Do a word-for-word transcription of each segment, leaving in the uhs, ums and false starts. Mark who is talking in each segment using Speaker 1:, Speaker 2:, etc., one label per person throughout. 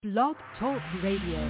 Speaker 1: Blog Talk Radio.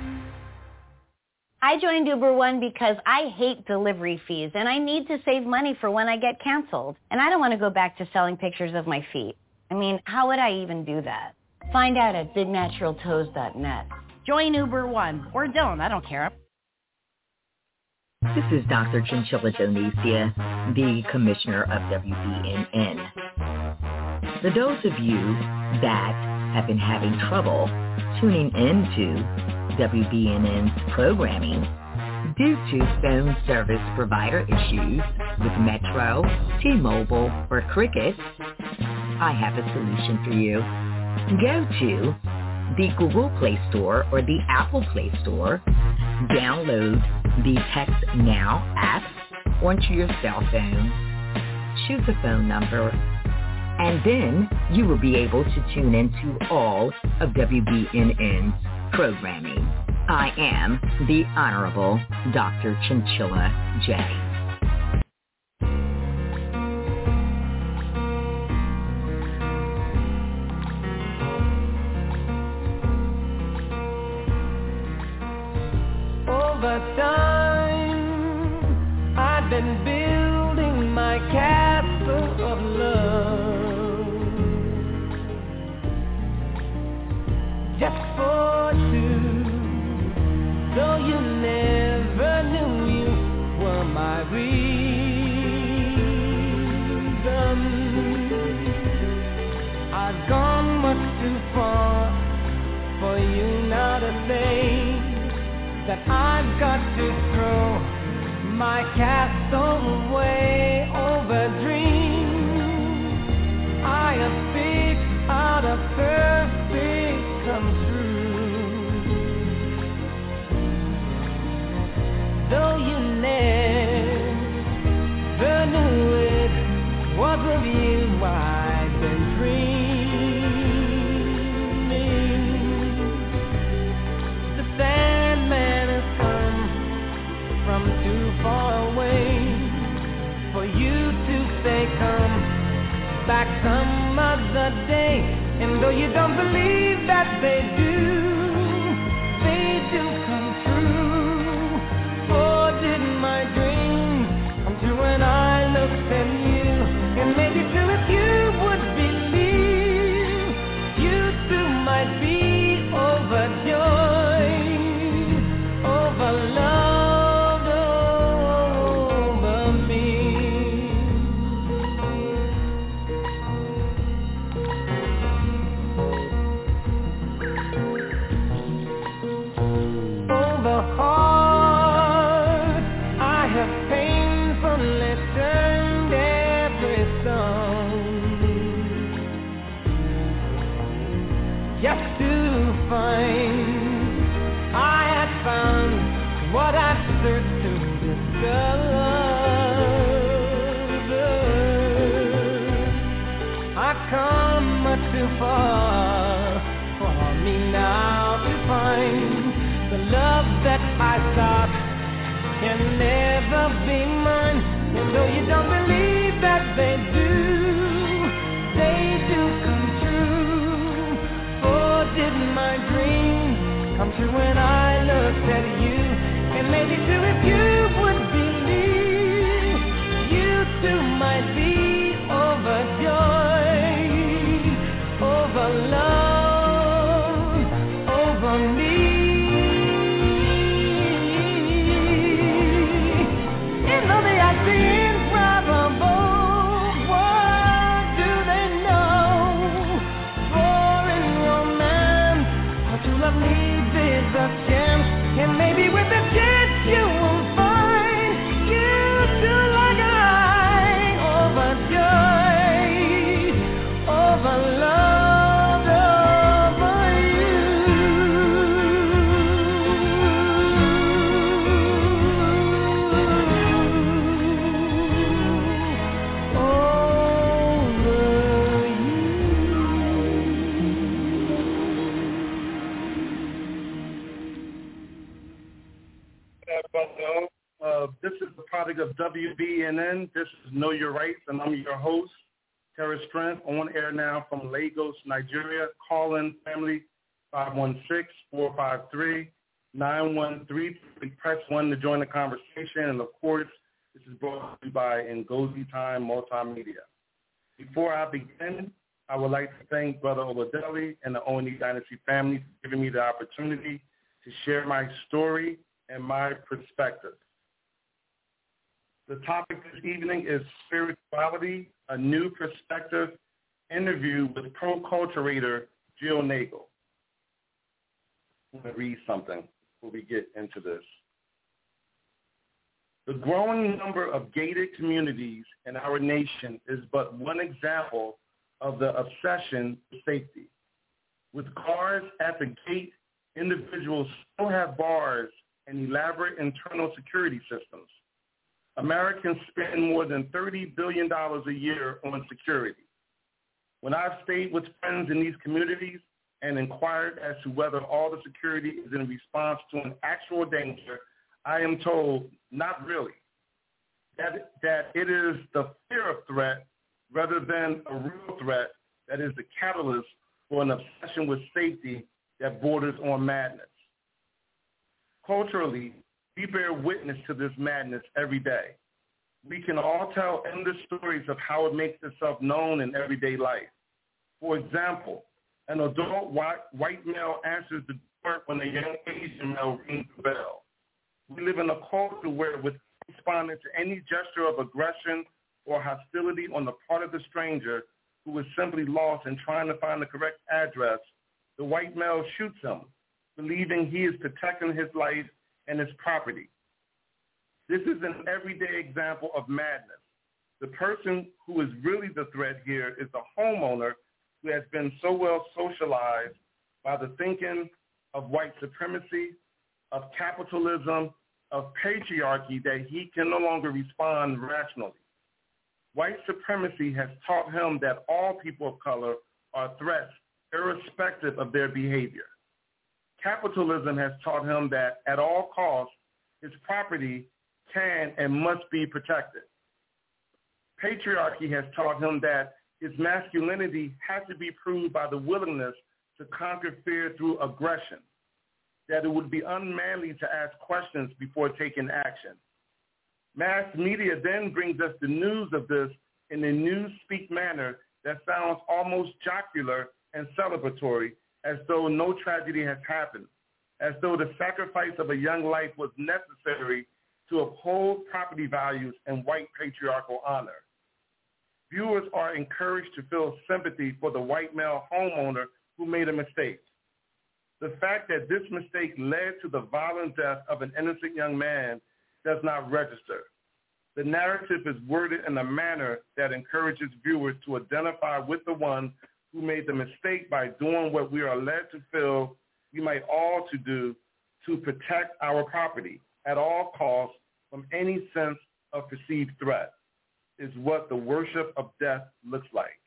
Speaker 2: I joined Uber One because I hate delivery fees and I need to save money for when I get canceled. And I don't want to go back to selling pictures of my feet. I mean, how would I even do that? Find out at big natural toes dot net. Join Uber One, or don't, I don't care.
Speaker 3: This is Doctor Chinchilla Donesia, the Commissioner of W B N N. For those of you that have been having trouble tuning into W B N N's programming due to phone service provider issues with Metro, T-Mobile, or Cricket, I have a solution for you. Go to the Google Play Store or the Apple Play Store, download the Text Now app onto your cell phone, choose a phone number, and then you will be able to tune into all of W B N N's programming. I am the Honorable Doctor Chinchilla J.
Speaker 4: Over time, I've been building my castle of love. Just for two, though you never knew you were my reason. I've gone much too far for you now to say that I've got to throw my castle away over dreams I have picked out of perfect come true. Though you never knew it was of you I've been dreaming. The Sandman has come from too far away for you to say come back some other day. And though you don't believe that they do, they do come true. Oh, did my dreams come true when I looked at you? And maybe true if you would believe, you too might be overjoyed, over loved, over me. Over heart, I have painfully turned every stone, just to find I had found what I searched to discover. I've come much too far for me now to find the love that I thought can never be mine. And though you don't believe that they do, they do come true. Oh, did my dreams come true when I looked at you? And maybe too if you would believe, you too might be overjoyed, over love, over me. And though they are improbable, what do they know? For in romance, what you love needs is a chance. And maybe with a chance you will find you too like I, overjoyed, over love, over you. Over you.
Speaker 5: Uh, this is the product of W B N N. This is Know Your Rights, and I'm your host, Terror Strength, on air now from Lagos, Nigeria. Call in, family. five one six, four five three, nine one three three. Press one to join the conversation. And, of course, this is brought to you by Ngozi Time Multimedia. Before I begin, I would like to thank Brother Oladele and the O N E Dynasty family for giving me the opportunity to share my story and my perspective. The topic this evening is Spirituality, a New Perspective, interview with pro-culturator Jill Nagel. I'm going to read something before we get into this. The growing number of gated communities in our nation is but one example of the obsession with safety. With cars at the gate, individuals still have bars and elaborate internal security systems. Americans spend more than thirty billion dollars a year on security. When I've stayed with friends in these communities and inquired as to whether all the security is in response to an actual danger, I am told not really, that, that it is the fear of threat rather than a real threat that is the catalyst for an obsession with safety that borders on madness. Culturally, we bear witness to this madness every day. We can all tell endless stories of how it makes itself known in everyday life. For example, an adult white, white male answers the door when a young Asian male rings the bell. We live in a culture where, with responding to any gesture of aggression or hostility on the part of the stranger who is simply lost in trying to find the correct address, the white male shoots him, believing he is protecting his life and his property. This is an everyday example of madness. The person who is really the threat here is the homeowner who has been so well socialized by the thinking of white supremacy, of capitalism, of patriarchy that he can no longer respond rationally. White supremacy has taught him that all people of color are threats irrespective of their behavior. Capitalism has taught him that at all costs, his property can and must be protected. Patriarchy has taught him that his masculinity has to be proved by the willingness to conquer fear through aggression, that it would be unmanly to ask questions before taking action. Mass media then brings us the news of this in a newspeak manner that sounds almost jocular and celebratory, as though no tragedy has happened, as though the sacrifice of a young life was necessary to uphold property values and white patriarchal honor. Viewers are encouraged to feel sympathy for the white male homeowner who made a mistake. The fact that this mistake led to the violent death of an innocent young man does not register. The narrative is worded in a manner that encourages viewers to identify with the one who made the mistake by doing what we are led to feel we might all to do to protect our property at all costs from any sense of perceived threat, is what the worship of death looks like.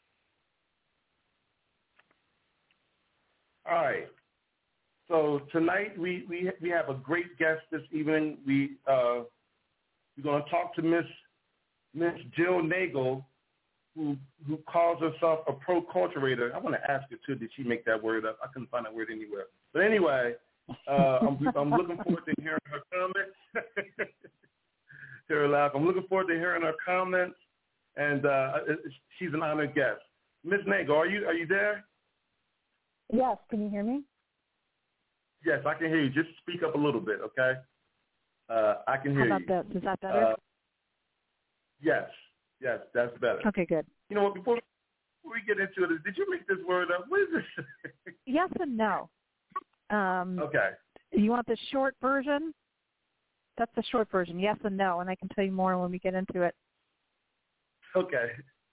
Speaker 5: All right. So tonight we, we, we have a great guest this evening. We, uh, we're going to talk to Miss Miss Jill Nagel, who who calls herself a pro-culturator. I want to ask her, too, did she make that word up? I couldn't find that word anywhere. But anyway, uh, I'm, I'm looking forward to hearing her comments. Hear her laugh. I'm looking forward to hearing her comments, and uh, she's an honored guest. Miss Nagel, are you are you there?
Speaker 6: Yes. Can you hear me?
Speaker 5: Yes, I can hear you. Just speak up a little bit, okay? Uh, I can hear you.
Speaker 6: How about you. This? Is that better?
Speaker 5: Uh, yes. Yes, that's better.
Speaker 6: Okay, good.
Speaker 5: You know what, before, before we get into it, did you make this word up? What is this?
Speaker 6: Yes and no. Um,
Speaker 5: okay.
Speaker 6: You want the short version? That's the short version, yes and no, and I can tell you more when we get into it.
Speaker 5: Okay.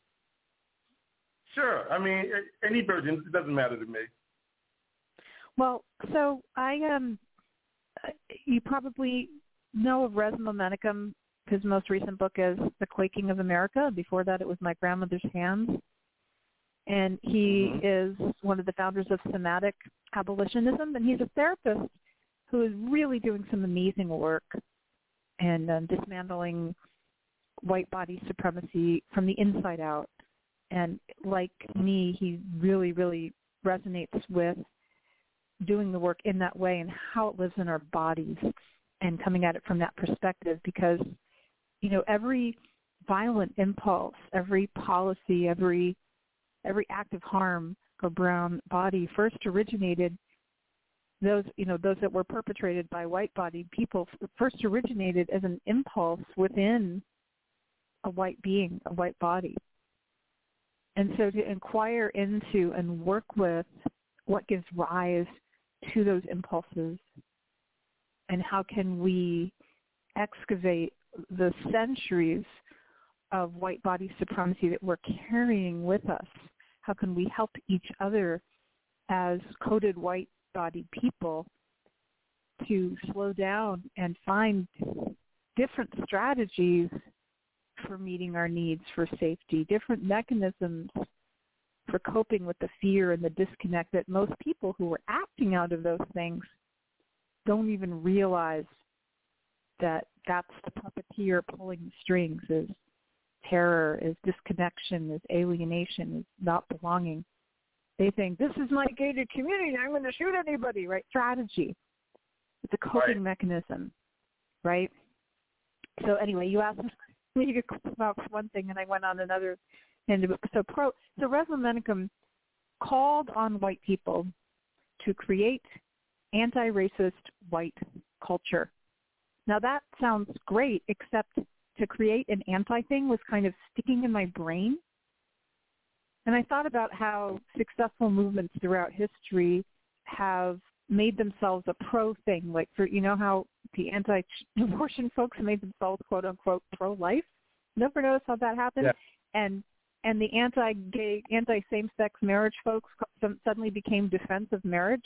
Speaker 5: Sure. I mean, any version, it doesn't matter to me.
Speaker 6: Well, so I um, you probably know of Res Momenticum. His most recent book is The Quaking of America. Before that, it was My Grandmother's Hands. And he mm-hmm. is one of the founders of Somatic Abolitionism, and he's a therapist who is really doing some amazing work and um, dismantling white body supremacy from the inside out. And like me, he really, really resonates with doing the work in that way and how it lives in our bodies and coming at it from that perspective because, you know, every violent impulse, every policy, every every act of harm for brown body first originated, those, you know, those that were perpetrated by white-bodied people first originated as an impulse within a white being, a white body. And so to inquire into and work with what gives rise to those impulses and how can we excavate the centuries of white body supremacy that we're carrying with us. How can we help each other as coded white bodied people to slow down and find different strategies for meeting our needs for safety, different mechanisms for coping with the fear and the disconnect that most people who are acting out of those things don't even realize that that's the puppeteer pulling the strings, is terror, is disconnection, is alienation, is not belonging. They think, this is my gated community, I'm going to shoot anybody, right? Strategy. It's a coping right. mechanism, right? So anyway, you asked me about one thing, and I went on another. And so, pro, so Resmaa Menakem called on white people to create anti-racist white culture. Now that sounds great, except to create an anti-thing was kind of sticking in my brain. And I thought about how successful movements throughout history have made themselves a pro thing. Like, for you know how the anti-abortion folks made themselves, quote unquote, pro-life? Never noticed how that happened? Yeah. And and the anti-gay, anti-same-sex marriage folks suddenly became defense of marriage,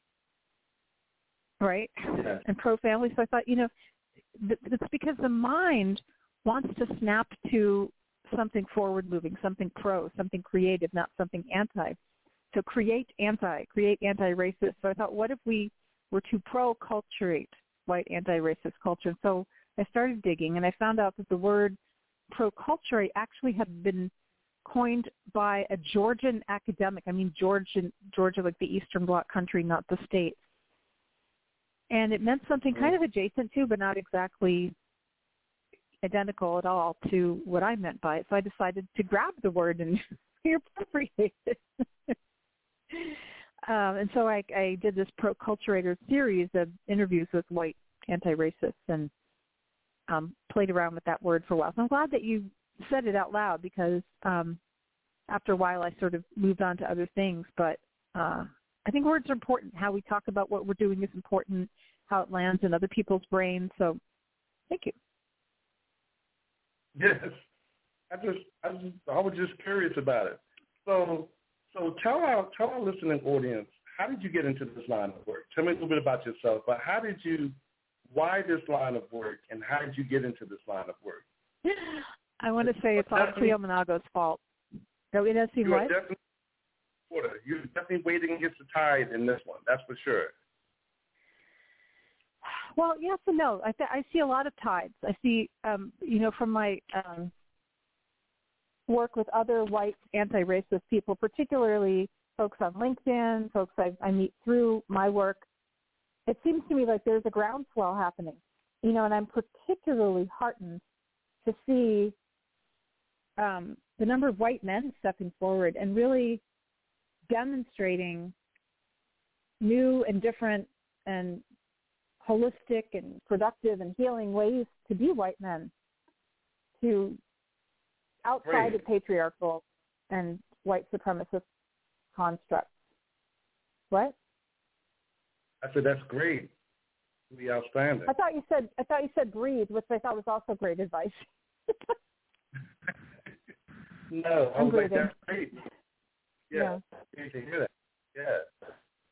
Speaker 6: right? Yeah. And pro-family. So I thought, you know, it's because the mind wants to snap to something forward-moving, something pro, something creative, not something anti. So create anti, create anti-racist. So I thought, what if we were to pro-culturate white anti-racist culture? And so I started digging, and I found out that the word pro-culturate actually had been coined by a Georgian academic. I mean, Georgian, Georgia, like the Eastern Bloc country, not the state. And it meant something kind of adjacent to, but not exactly identical at all to what I meant by it. So I decided to grab the word and reappropriate it. um, and so I, I did this pro-culturator series of interviews with white anti-racists and um, played around with that word for a while. So I'm glad that you said it out loud because um, after a while I sort of moved on to other things. But uh, I think words are important. How we talk about what we're doing is important, how it lands in other people's brains. So thank you.
Speaker 5: Yes. I just, I just, I was just curious about it. So, so tell our, tell our listening audience, how did you get into this line of work? Tell me a little bit about yourself, but how did you, why this line of work, and how did you get into this line of work?
Speaker 6: I want to say it's all Cleo Manago's fault. No, it does seem
Speaker 5: you're
Speaker 6: right.
Speaker 5: Definitely, you're definitely wading against the tide in this one. That's for sure.
Speaker 6: Well, yes and no. I, th- I see a lot of tides. I see, um, you know, from my um, work with other white anti-racist people, particularly folks on LinkedIn, folks I, I meet through my work, it seems to me like there's a groundswell happening, you know, and I'm particularly heartened to see um, the number of white men stepping forward and really demonstrating new and different and holistic and productive and healing ways to be white men, to outside
Speaker 5: Great.
Speaker 6: of patriarchal and white supremacist constructs. What?
Speaker 5: I said that's great. Really outstanding.
Speaker 6: I thought you said I thought you said breathe, which I thought was also great advice.
Speaker 5: No, I
Speaker 6: I'm
Speaker 5: was like,
Speaker 6: breathing.
Speaker 5: that's great. Yeah, yeah. You can hear that. Yeah.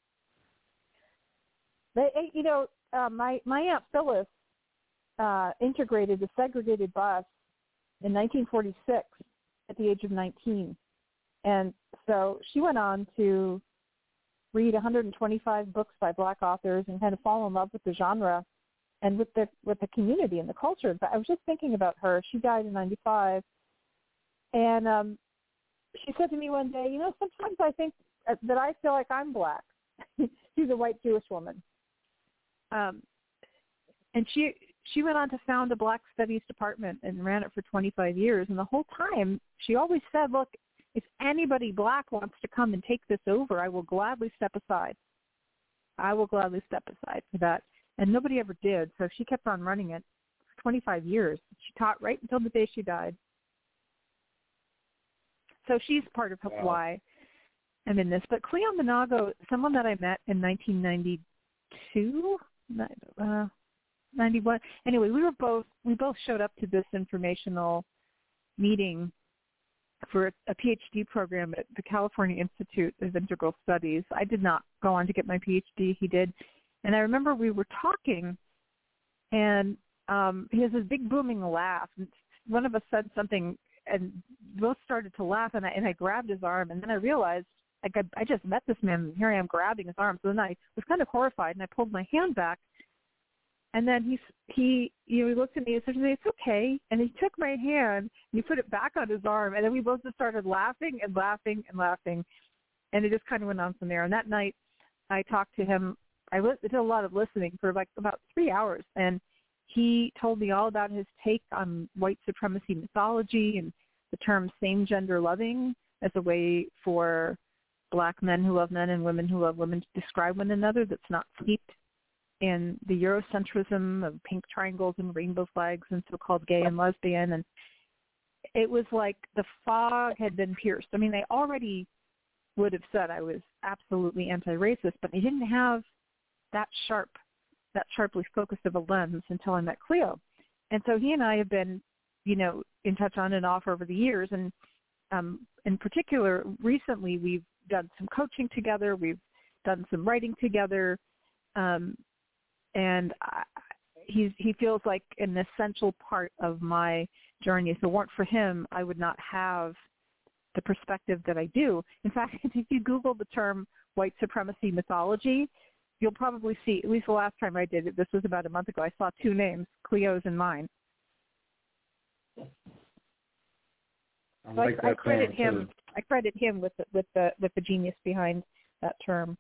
Speaker 6: They, you know, uh, my my aunt Phyllis uh, integrated a segregated bus in nineteen forty-six at the age of nineteen, and so she went on to read one hundred twenty-five books by Black authors and kind of fall in love with the genre and with the with the community and the culture. But I was just thinking about her. She died in ninety-five, and um, she said to me one day, you know, sometimes I think that I feel like I'm Black. she's a white Jewish woman. Um, and she she went on to found a Black Studies department and ran it for twenty-five years. And the whole time, she always said, look, if anybody Black wants to come and take this over, I will gladly step aside. I will gladly step aside for that. And nobody ever did, so she kept on running it for twenty-five years. She taught right until the day she died. So she's part of wow. why I'm in this. But Cleo Manago, someone that I met in nineteen ninety-two, uh, ninety-one. Anyway, we were both we both showed up to this informational meeting for a PhD program at the California Institute of Integral Studies. I did not go on to get my PhD. He did. And I remember we were talking, and um, he has this big booming laugh. And one of us said something, and both started to laugh, and I, and I grabbed his arm. And then I realized, like, I, I just met this man, and here I am grabbing his arm. So then I was kind of horrified, and I pulled my hand back. And then he, he, you know, he looked at me and said, it's okay. And he took my hand, and he put it back on his arm. And then we both just started laughing and laughing and laughing. And it just kind of went on from there. And that night I talked to him. I did a lot of listening for like about three hours. And he told me all about his take on white supremacy mythology and the term same-gender loving as a way for Black men who love men and women who love women to describe one another that's not steeped in the Eurocentrism of pink triangles and rainbow flags and so-called gay and lesbian. And it was like the fog had been pierced. I mean, they already would have said I was absolutely anti-racist, but I didn't have that sharp, that sharply focused of a lens until I met Cleo. And so he and I have been, you know, in touch on and off over the years. And um, in particular, recently we've done some coaching together. We've done some writing together. Um, and I, he's, he feels like an essential part of my journey. If it weren't for him, I would not have the perspective that I do. In fact, if you Google the term white supremacy mythology, you'll probably see, at least the last time I did it, this was about a month ago, I saw two names, Cleo's and mine.
Speaker 5: I,
Speaker 6: so
Speaker 5: like
Speaker 6: I, I credit him.
Speaker 5: Too.
Speaker 6: I credit him with the, with the with the genius behind that term.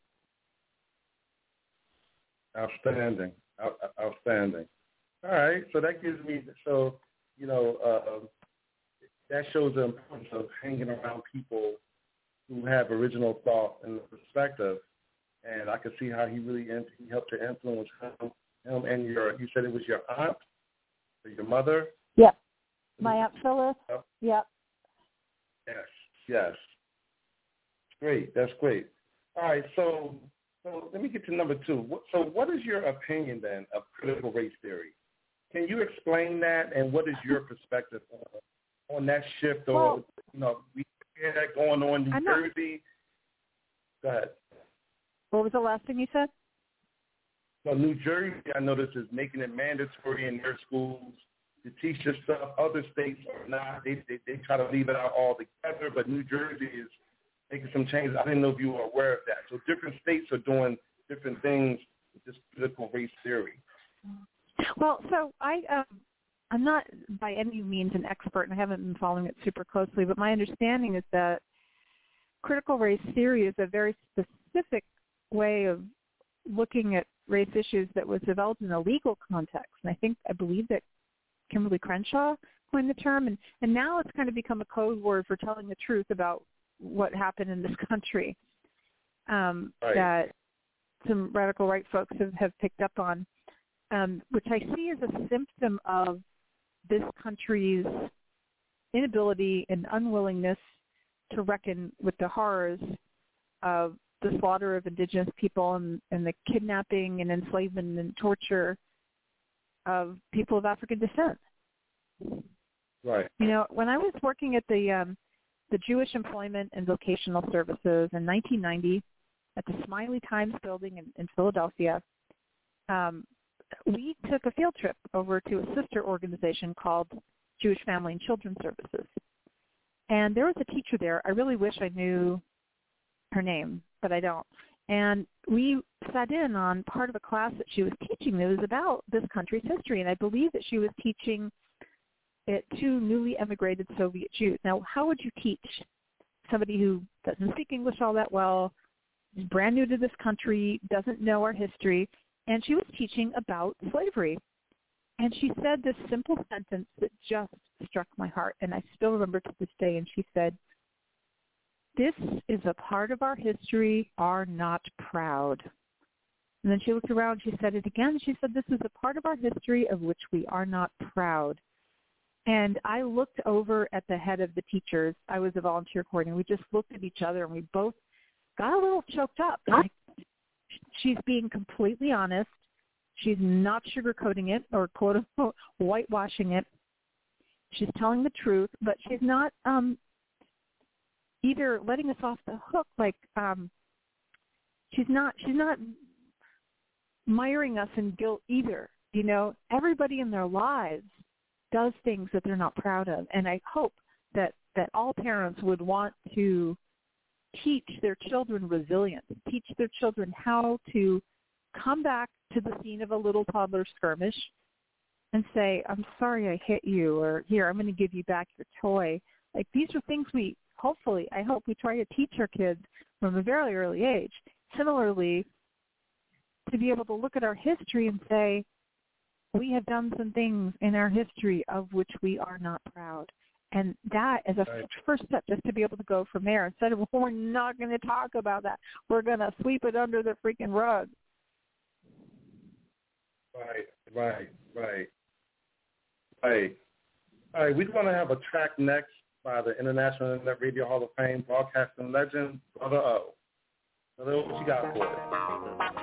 Speaker 5: Outstanding, Out, outstanding. All right, so that gives me so you know uh, that shows the importance of hanging around people who have original thought and perspective. And I could see how he really he helped to influence him, him and your. You said it was your aunt or your mother.
Speaker 6: Yep, my aunt Phyllis. Yep. yep.
Speaker 5: Yes, yes. Great, that's great. All right, so so let me get to number two. So, what is your opinion then of critical race theory? Can you explain that, and what is your perspective on, on that shift? Or
Speaker 6: well,
Speaker 5: you know, we hear that going on in New
Speaker 6: I'm
Speaker 5: Jersey. Not, go ahead.
Speaker 6: What was the last thing you said?
Speaker 5: So New Jersey, I noticed, is making it mandatory in their schools to teach this stuff. Other states are not. They, they they try to leave it out altogether, but New Jersey is making some changes. I didn't know if you were aware of that. So different states are doing different things with this critical race theory.
Speaker 6: Well, so I, um, I'm not by any means an expert, and I haven't been following it super closely, but my understanding is that critical race theory is a very specific way of looking at race issues that was developed in a legal context. And I think, I believe that Kimberly Crenshaw coined the term, and, and now it's kind of become a code word for telling the truth about what happened in this country um,
Speaker 5: right.
Speaker 6: that some radical right folks have, have picked up on, um, which I see as a symptom of this country's inability and unwillingness to reckon with the horrors of the slaughter of indigenous people and, and the kidnapping and enslavement and torture of people of African descent.
Speaker 5: Right.
Speaker 6: You know, when I was working at the um, the Jewish Employment and Vocational Services in nineteen ninety at the Smiley Times building in, in Philadelphia, um, we took a field trip over to a sister organization called Jewish Family and Children Services. And there was a teacher there. I really wish I knew her name, but I don't. And we sat in on part of a class that she was teaching that was about this country's history, and I believe that she was teaching it to newly emigrated Soviet Jews. Now, how would you teach somebody who doesn't speak English all that well, brand new to this country, doesn't know our history, and she was teaching about slavery. And she said this simple sentence that just struck my heart, and I still remember to this day. And she said, "This is a part of our history, are not proud." And then she looked around, she said it again. She said, "This is a part of our history of which we are not proud." And I looked over at the head of the teachers. I was a volunteer coordinator. We just looked at each other, and we both got a little choked up. Like, she's being completely honest. She's not sugarcoating it or quote-unquote whitewashing it. She's telling the truth, but she's not um, either letting us off the hook. Like um, she's not she's not miring us in guilt either. You know, everybody in their lives does things that they're not proud of, and I hope that that all parents would want to teach their children resilience, teach their children how to come back to the scene of a little toddler skirmish and say, "I'm sorry I hit you," or "Here, I'm going to give you back your toy." Like, these are things we, hopefully, I hope we try to teach our kids from a very early age. Similarly, to be able to look at our history and say, we have done some things in our history of which we are not proud. And that is a right. first step, just to be able to go from there. Instead of, well, we're not going to talk about that. We're going to sweep it under the freaking rug.
Speaker 5: Right, right, right. Right. All right, we're going to have a track next by the International Internet Radio Hall of Fame broadcasting legend, Brother O. Brother O, what you got for us?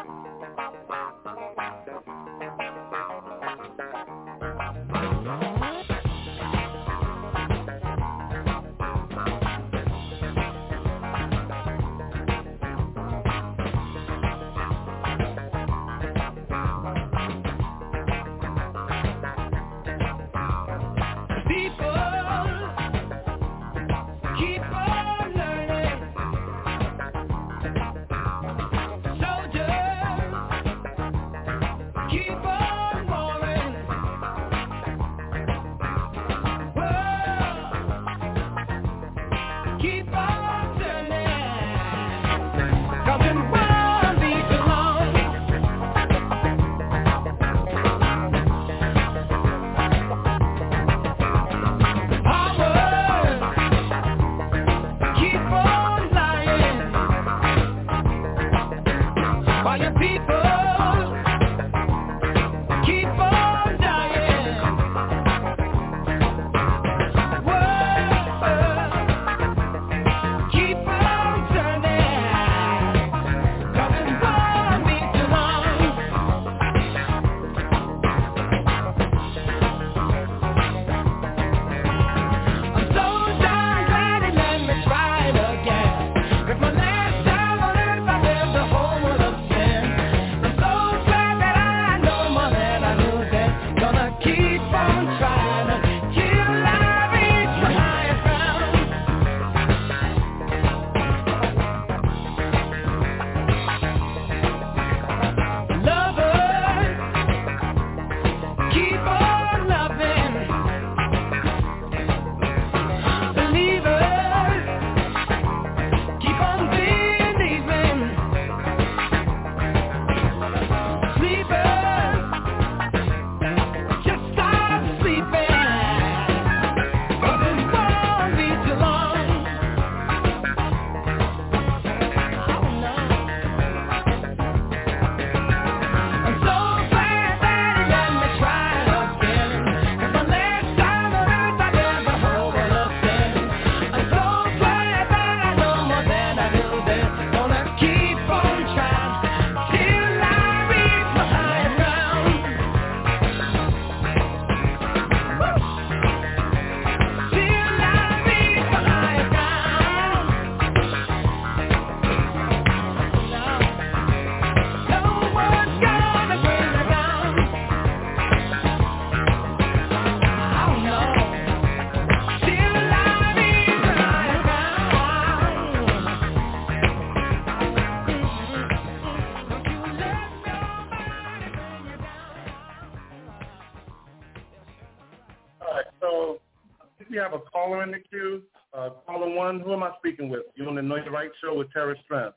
Speaker 5: have a caller in the queue. Uh, caller one, who am I speaking with? You're on the Know Your Right show with Terra Strength.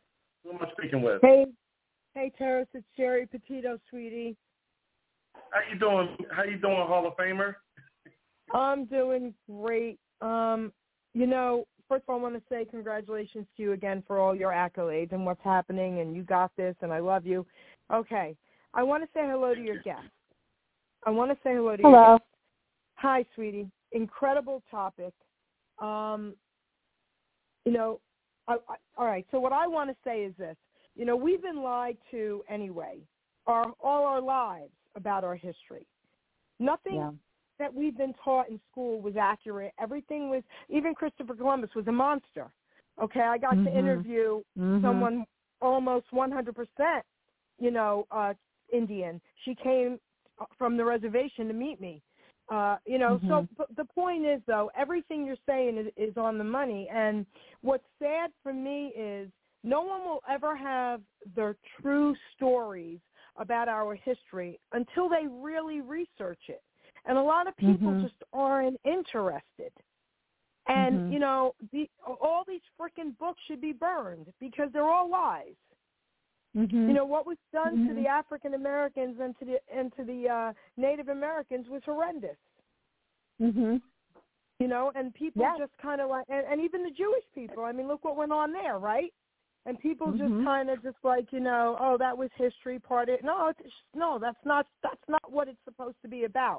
Speaker 5: Who am I speaking with?
Speaker 7: Hey, hey, Terrace, it's Sherry Petito, sweetie.
Speaker 5: How you doing? How you doing, Hall of Famer?
Speaker 7: I'm doing great. Um, you know, first of all, I want to say congratulations to you again for all your accolades and what's happening, and you got this, and I love you. Okay, I want to say hello to your guest. I want to say hello to
Speaker 6: hello.
Speaker 7: your guest. Hi, sweetie. Incredible topic. Um, you know, I, I, all right, so what I want to say is this. You know, we've been lied to anyway, our, all our lives about our history. Nothing yeah. that we've been taught in school was accurate. Everything was, even Christopher Columbus was a monster. Okay, I got
Speaker 6: mm-hmm.
Speaker 7: to interview mm-hmm. someone almost one hundred percent, you know, uh, Indian. She came from the reservation to meet me. Uh, you know, mm-hmm. so but the point is, though, everything you're saying is, is on the money. And what's sad for me is no one will ever have the true stories about our history until they really research it. And a lot of people mm-hmm. just aren't interested. And, mm-hmm. you know, the, all these freaking books should be burned because they're all lies. Mm-hmm. You know, what was done mm-hmm. to the African Americans and to the and to the uh, Native Americans was horrendous.
Speaker 6: Mm-hmm.
Speaker 7: You know, and people yes. just kind of like, and, and even the Jewish people. I mean, look what went on there, right? And people mm-hmm. just kind of just like, you know, oh, that was history part of it. No, it's, no, that's not that's not what it's supposed to be about.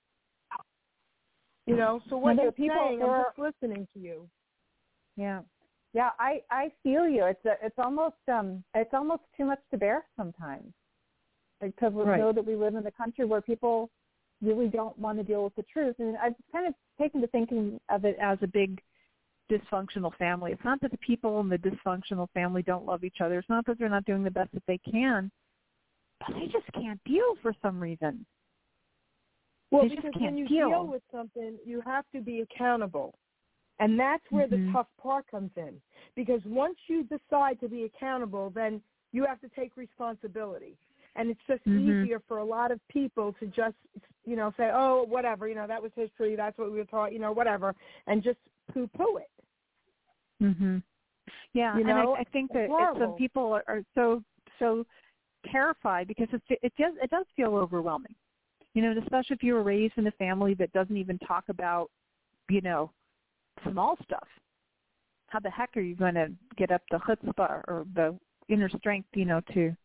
Speaker 7: You know, so what you're people saying, I'm just listening to you.
Speaker 6: Yeah. Yeah, I, I feel you. It's a, it's almost um it's almost too much to bear sometimes, because we right. know that we live in a country where people really don't want to deal with the truth. And I've kind of taken to thinking of it as a big dysfunctional family. It's not that the people in the dysfunctional family don't love each other. It's not that they're not doing the best that they can, but they just can't deal for some reason.
Speaker 7: Well,
Speaker 6: they
Speaker 7: because
Speaker 6: just can't
Speaker 7: when you
Speaker 6: deal.
Speaker 7: deal with something, you have to be accountable. And that's where mm-hmm. the tough part comes in. Because once you decide to be accountable, then you have to take responsibility. And it's just mm-hmm. easier for a lot of people to just, you know, say, oh, whatever, you know, that was history, that's what we were taught, you know, whatever, and just poo-poo it.
Speaker 6: Mm-hmm. Yeah,
Speaker 7: you
Speaker 6: and
Speaker 7: know?
Speaker 6: I, I think that it, some people are, are so so terrified because it, it, does, it does feel overwhelming. You know, and especially if you were raised in a family that doesn't even talk about, you know, small stuff. How the heck are you going to get up the chutzpah or the inner strength, you know, to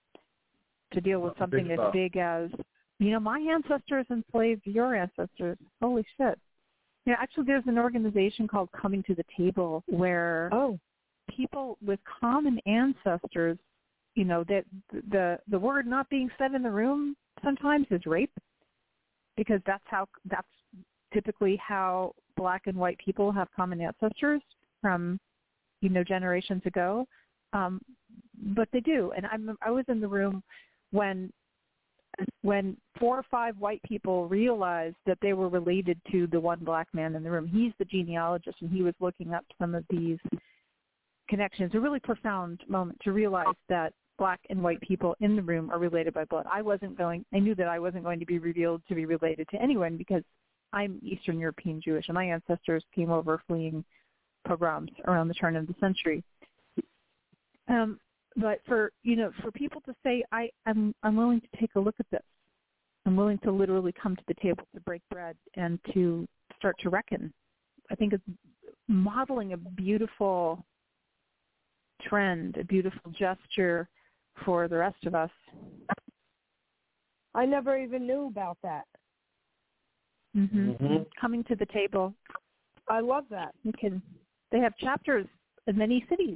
Speaker 6: to deal with something
Speaker 5: big
Speaker 6: as
Speaker 5: stuff.
Speaker 6: big as, you know, my ancestors enslaved your ancestors. Holy shit. You know, actually, there's an organization called Coming to the Table where
Speaker 7: oh.
Speaker 6: people with common ancestors, you know, that the the word not being said in the room sometimes is rape, because that's how that's typically how Black and white people have common ancestors from, you know, generations ago. Um, but they do. And I'm, I was in the room when when four or five white people realized that they were related to the one Black man in the room. He's the genealogist, and he was looking up some of these connections. A really profound moment to realize that Black and white people in the room are related by blood. I wasn't going, I knew that I wasn't going to be revealed to be related to anyone because I'm Eastern European Jewish, and my ancestors came over fleeing pogroms around the turn of the century. Um, but for you know, for people to say, I, I'm I'm willing to take a look at this. I'm willing to literally come to the table to break bread and to start to reckon. I think it's modeling a beautiful trend, a beautiful gesture for the rest of us.
Speaker 7: I never even knew about that.
Speaker 6: Mm-hmm. Mm-hmm. Coming to the table.
Speaker 7: I love that.
Speaker 6: You can. They have chapters in many cities.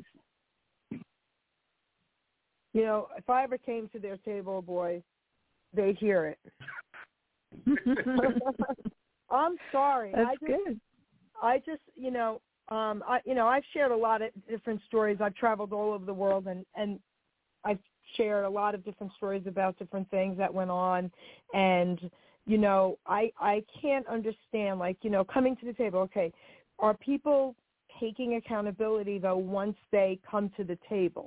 Speaker 7: You know, if I ever came to their table, boy, they'd hear it. I'm sorry.
Speaker 6: That's
Speaker 7: I just,
Speaker 6: good.
Speaker 7: I just, you know, um, I, you know, I've shared a lot of different stories. I've traveled all over the world, and and I've shared a lot of different stories about different things that went on, and you know, I I can't understand, like, you know, coming to the table. Okay, are people taking accountability though once they come to the table,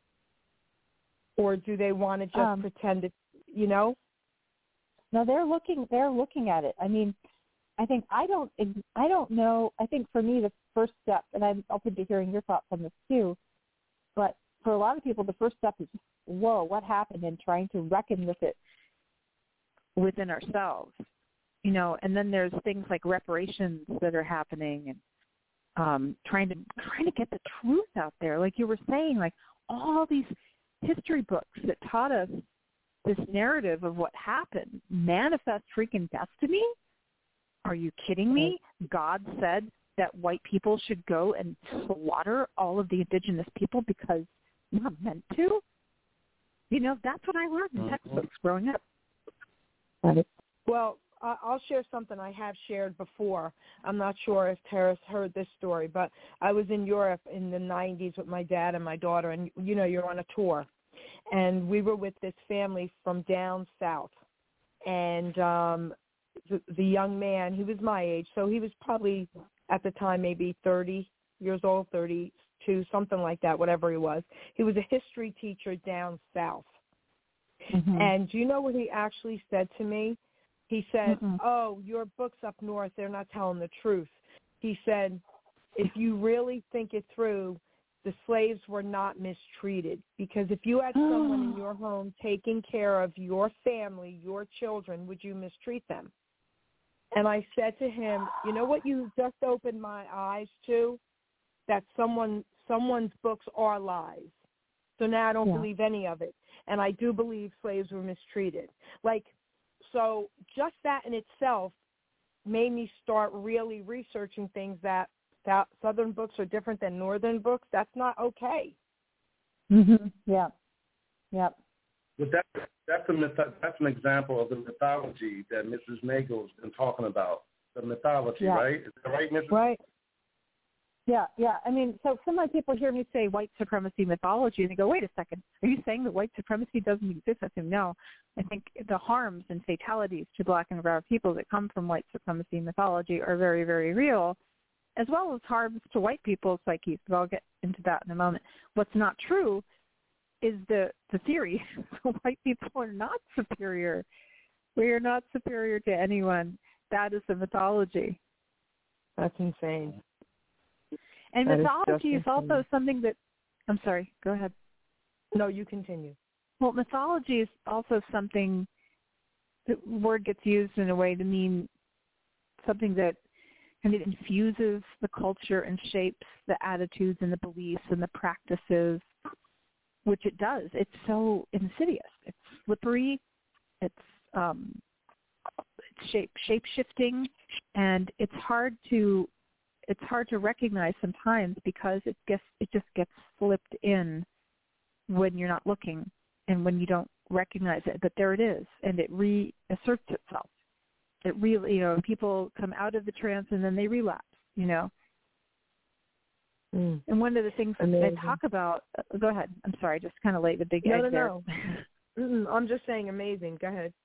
Speaker 7: or do they want to just um, pretend it? You know?
Speaker 6: No, they're looking. They're looking at it. I mean, I think I don't. I don't know. I think for me, the first step, and I'm open to hearing your thoughts on this too. But for a lot of people, the first step is, whoa, what happened, and trying to reckon with it within ourselves, you know. And then there's things like reparations that are happening, and um, trying to trying to get the truth out there. Like you were saying, like all these history books that taught us this narrative of what happened, manifest freaking destiny. Are you kidding me? God said that white people should go and slaughter all of the indigenous people because we're not meant to? You know, that's what I learned in textbooks growing up.
Speaker 7: Well, I'll share something I have shared before. I'm not sure if Tara's heard this story, but I was in Europe in the nineties with my dad and my daughter, and, you know, you're on a tour. And we were with this family from down south. And um, the, the young man, he was my age, so he was probably at the time maybe thirty years old, thirty-two, something like that, whatever he was. He was a history teacher down south. Mm-hmm. And do you know what he actually said to me? He said, mm-hmm. oh, your books up north, they're not telling the truth. He said, if you really think it through, the slaves were not mistreated, because if you had someone in your home taking care of your family, your children, would you mistreat them? And I said to him, you know what you just opened my eyes to? That someone someone's books are lies. So now I don't yeah. believe any of it. And I do believe slaves were mistreated. Like, so just that in itself made me start really researching things that, that Southern books are different than Northern books. That's not okay.
Speaker 6: Mm-hmm. Yeah. Yeah.
Speaker 5: But that, that's, a myth, that's an example of the mythology that Missus Nagel's been talking about, the mythology,
Speaker 6: yeah.
Speaker 5: right? Is that right, Missus
Speaker 6: Right. Yeah, yeah. I mean, so sometimes people hear me say white supremacy mythology, and they go, wait a second, are you saying that white supremacy doesn't exist? I think, no. I think the harms and fatalities to black and brown people that come from white supremacy mythology are very, very real, as well as harms to white people's psyches, but I'll get into that in a moment. What's not true is the, the theory. White people are not superior. We are not superior to anyone. That is the mythology.
Speaker 7: That's insane.
Speaker 6: And
Speaker 7: that
Speaker 6: mythology is,
Speaker 7: is
Speaker 6: also something that, I'm sorry, go ahead.
Speaker 7: No, you continue.
Speaker 6: Well, mythology is also something, the word gets used in a way to mean something that kind of infuses the culture and shapes the attitudes and the beliefs and the practices, which it does. It's so insidious. It's slippery. It's um, it's shape shape shifting, and it's hard to it's hard to recognize sometimes because it gets it just gets slipped in when you're not looking and when you don't recognize it. But there it is, and it reasserts itself. It really, you know, people come out of the trance and then they relapse. You know. Mm. And one of the things Amazing. I talk about, uh, go ahead. I'm sorry, just kind of laid the big
Speaker 7: no,
Speaker 6: egg
Speaker 7: no,
Speaker 6: there.
Speaker 7: No, no. I'm just saying amazing. Go ahead.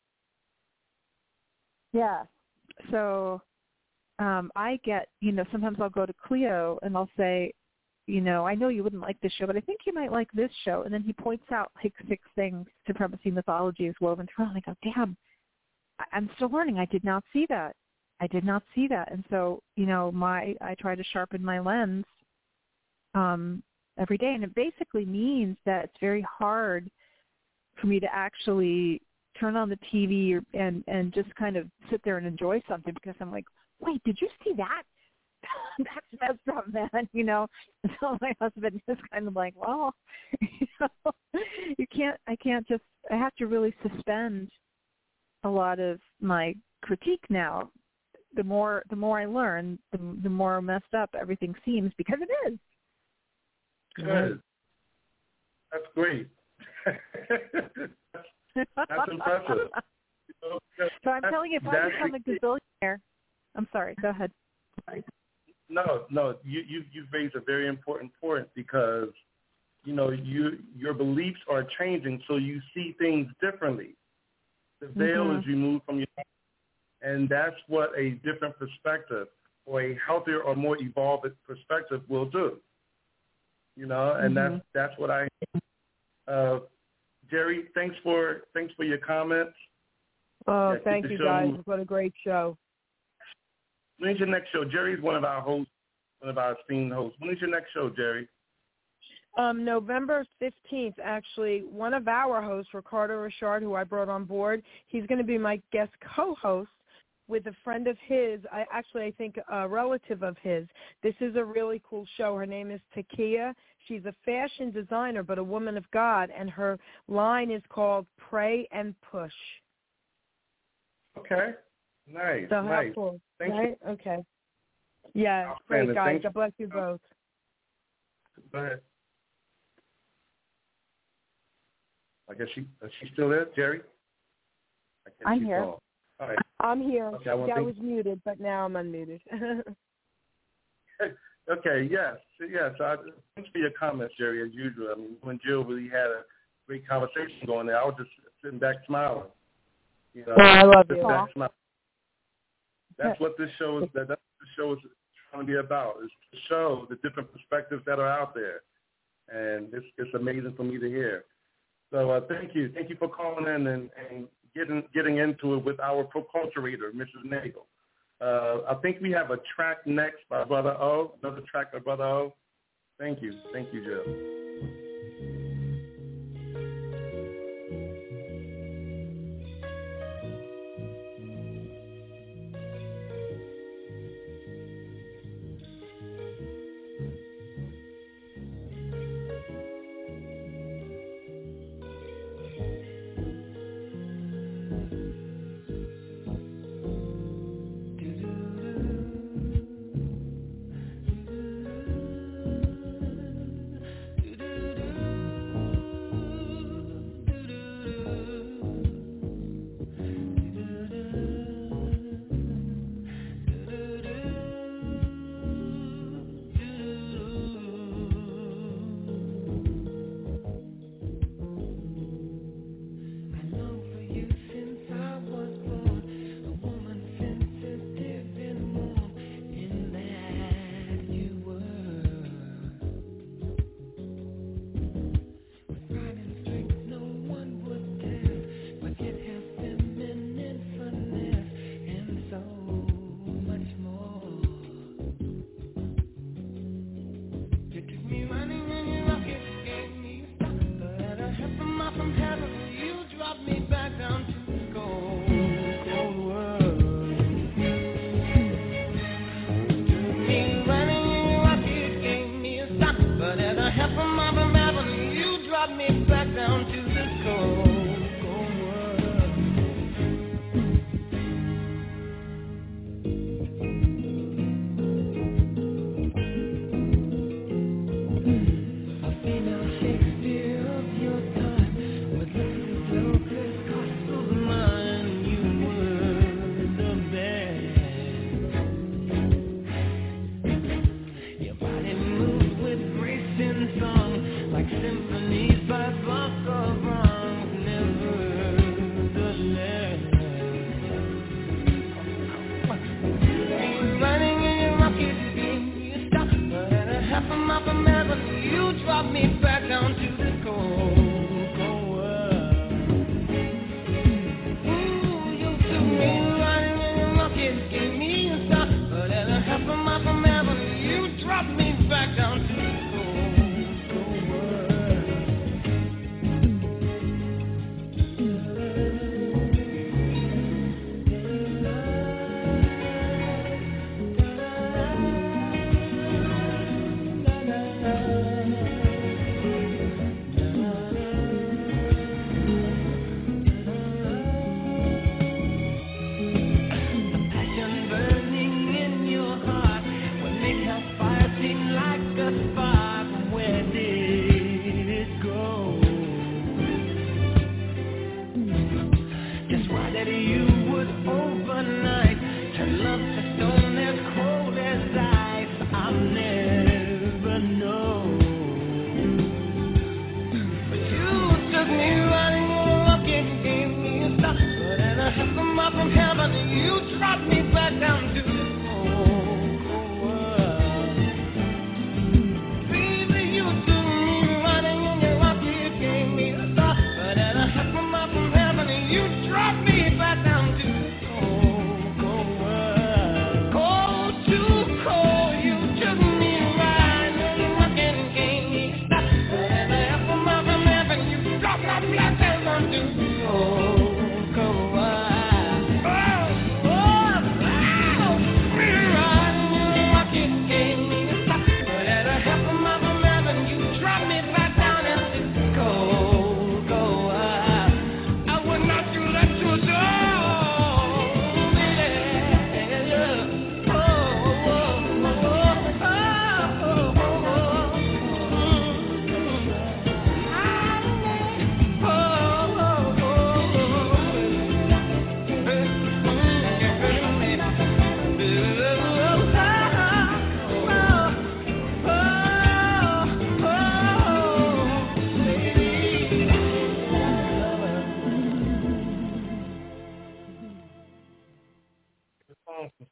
Speaker 6: Yeah. So um, I get, you know, sometimes I'll go to Cleo and I'll say, you know, I know you wouldn't like this show, but I think you might like this show. And then he points out like six things supremacy mythology is woven through. And I go, damn, I- I'm still learning. I did not see that. I did not see that. And so, you know, my I try to sharpen my lens um, every day. And it basically means that it's very hard for me to actually turn on the T V or, and, and just kind of sit there and enjoy something because I'm like, wait, did you see that? That's messed up, man, you know. And so my husband is kind of like, well, you know, you can't, I can't just, I have to really suspend a lot of my critique now. The more, the more I learn, the, the more messed up everything seems because it is.
Speaker 5: Good. That's great. That's impressive. You know,
Speaker 6: so I'm telling you, if I become a gazillionaire, I'm sorry, go ahead.
Speaker 5: No, no, you, you, you've raised a very important point because, you know, you, your beliefs are changing, so you see things differently. The veil mm-hmm. is removed from your life, and that's what a different perspective or a healthier or more evolved perspective will do. You know, and mm-hmm. that's that's what I. Uh, Jerry, thanks for thanks for your comments.
Speaker 7: Oh,
Speaker 5: yeah,
Speaker 7: thank you guys! Moving. What a great show.
Speaker 5: When is your next show? Jerry's one of our hosts, one of our esteemed hosts. When is your next show, Jerry?
Speaker 7: Um, November fifteenth, actually, one of our hosts, Ricardo Richard, who I brought on board, he's going to be my guest co-host with a friend of his, I actually I think a relative of his. This is a really cool show. Her name is Takia. She's a fashion designer, but a woman of God, and her line is called Pray and Push.
Speaker 5: Okay. Nice.
Speaker 7: So
Speaker 5: nice.
Speaker 7: helpful,
Speaker 5: Thank
Speaker 7: right?
Speaker 5: you.
Speaker 7: Okay. Yeah, great, guys. God bless you both.
Speaker 5: Go ahead. I guess she is she still there, Jerry? I guess
Speaker 6: I'm here.
Speaker 5: Gone. All right.
Speaker 7: I'm here.
Speaker 5: Okay, I,
Speaker 7: yeah, I
Speaker 5: think...
Speaker 7: was muted, but now I'm unmuted.
Speaker 5: Okay, yes, yes. I, thanks for your comments, Jerry, as usual. I mean, you and Jill really had a great conversation going there. I was just sitting back smiling. You know,
Speaker 7: oh, I love
Speaker 5: you.
Speaker 7: Back
Speaker 5: That's what this show is. That, that's what the show is trying to be about. Is to show the different perspectives that are out there, and it's it's amazing for me to hear. So uh, thank you, thank you for calling in and, and getting getting into it with our proculturator, Missus Nagel. Uh, I think we have a track next by Brother O, another track by Brother O. Thank you. Thank you, Jill.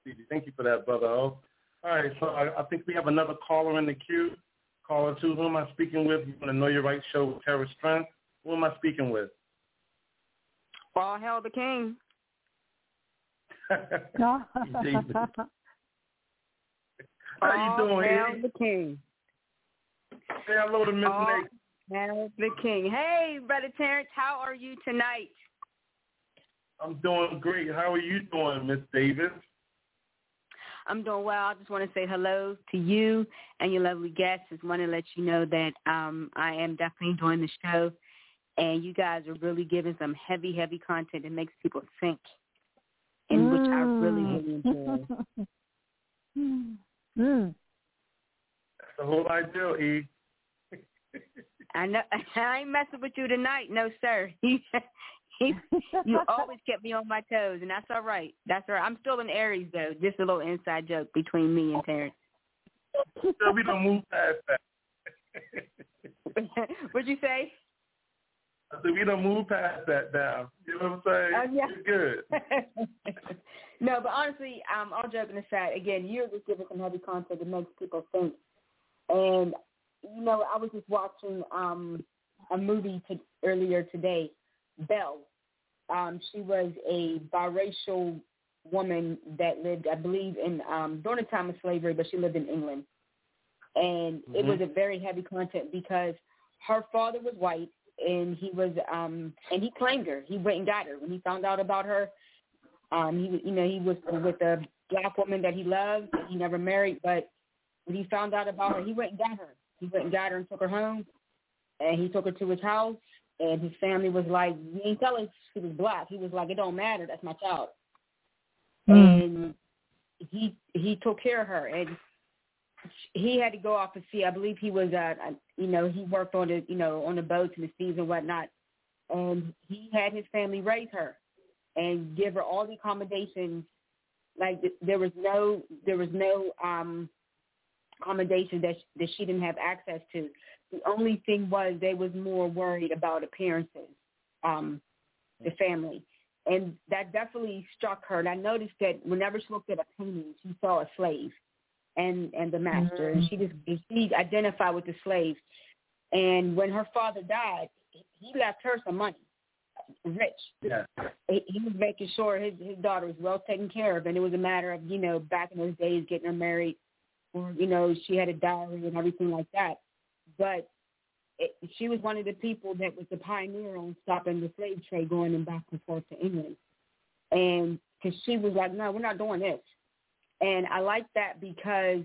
Speaker 5: Thank you for that, Brother O. All right, so I, I think we have another caller in the queue. Caller two, who am I speaking with? You want to Know Your Right show with Tara Strength. Who am I speaking with?
Speaker 8: All hail the king.
Speaker 5: How you doing?
Speaker 8: All hail
Speaker 5: E?
Speaker 8: the king.
Speaker 5: Say hello to Miss
Speaker 8: All
Speaker 5: Nate.
Speaker 8: hail the king. Hey, Brother Terrence, how are you tonight?
Speaker 5: I'm doing great. How are you doing, Miss Davis?
Speaker 8: I'm doing well. I just want to say hello to you and your lovely guests. Just want to let you know that um, I am definitely enjoying the show, and you guys are really giving some heavy, heavy content that makes people think, and mm. which I really, really enjoy.
Speaker 6: mm.
Speaker 5: That's the whole idea, E.
Speaker 8: I know. I ain't messing with you tonight, no sir. You always kept me on my toes, and that's all right. That's all right. I'm still in Aries, though. Just a little inside joke between me and Terrence.
Speaker 5: So we don't move past that.
Speaker 8: What'd you say?
Speaker 5: I said we don't move past that now. You know what I'm saying?
Speaker 8: Uh, yeah.
Speaker 5: It's good.
Speaker 8: No, but honestly, um, all joking aside, again, you're just giving some heavy content that makes people think. And, you know, I was just watching um, a movie to, earlier today, Belle. Um, she was a biracial woman that lived, I believe, in um, during the time of slavery, but she lived in England. And mm-hmm. it was a very heavy content because her father was white, and he was, um, and he claimed her. He went and got her when he found out about her. Um, he, you know, he was with a black woman that he loved. He never married, but when he found out about her, he went and got her. He went and got her and took her home, and he took her to his house. And his family was like, you ain't tell us she was black. He was like, it don't matter. That's my child. Mm. And he he took care of her. And he had to go off to sea. I believe he was, uh, you know, he worked on the, you know, on the boats and the seas and whatnot. And he had his family raise her and give her all the accommodations. Like there was no, there was no um, accommodation that that she didn't have access to. The only thing was they was more worried about appearances, um, the family. And that definitely struck her. And I noticed that whenever she looked at a painting, she saw a slave and, and the master. Mm-hmm. And she just she identified with the slave. And when her father died, he left her some money, rich.
Speaker 5: Yeah.
Speaker 8: He, he was making sure his, his daughter was well taken care of. And it was a matter of, you know, back in those days, getting her married, or, you know, she had a dowry and everything like that. But it, she was one of the people that was the pioneer on stopping the slave trade going and back and forth to England. And because she was like, no, we're not doing this. And I like that because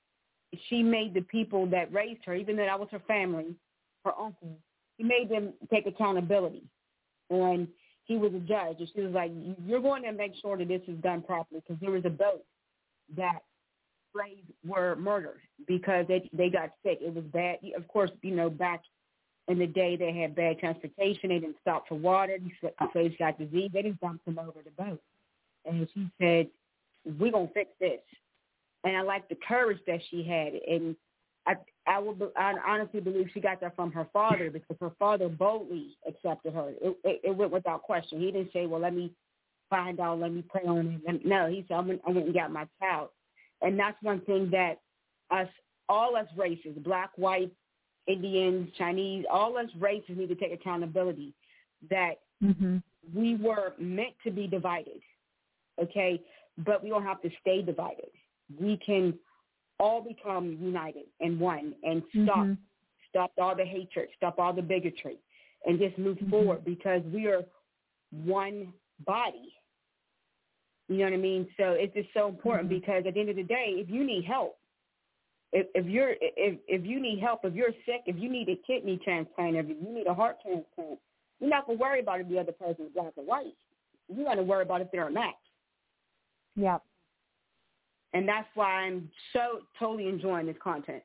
Speaker 8: she made the people that raised her, even though that was her family, her uncle, she made them take accountability. And he was a judge. And she was like, you're going to make sure that this is done properly, because there was a boat that slaves were murdered because they they got sick. It was bad. Of course, you know, back in the day they had bad transportation. They didn't stop for water. The slaves got disease. They just dumped them over the boat. And she said, we're going to fix this. And I like the courage that she had. And I I, will, I honestly believe she got that from her father, because her father boldly accepted her. It, it, it went without question. He didn't say, well, let me find out, let me pray on it. No, he said, I went, I went and got my child. And that's one thing that us, all us races, black, white, Indians, Chinese, all us races need to take accountability that mm-hmm. we were meant to be divided, okay? But we don't have to stay divided. We can all become united and one and stop, mm-hmm. stop all the hatred, stop all the bigotry, and just move mm-hmm. forward, because we are one body. You know what I mean? So it's just so important, mm-hmm. because at the end of the day, if you need help, if, if you're if if you need help, if you're sick, if you need a kidney transplant, if you need a heart transplant, you're not gonna worry about if the other person is black or white. You're gonna worry about if they're a match.
Speaker 6: Yep.
Speaker 8: And that's why I'm so totally enjoying this content.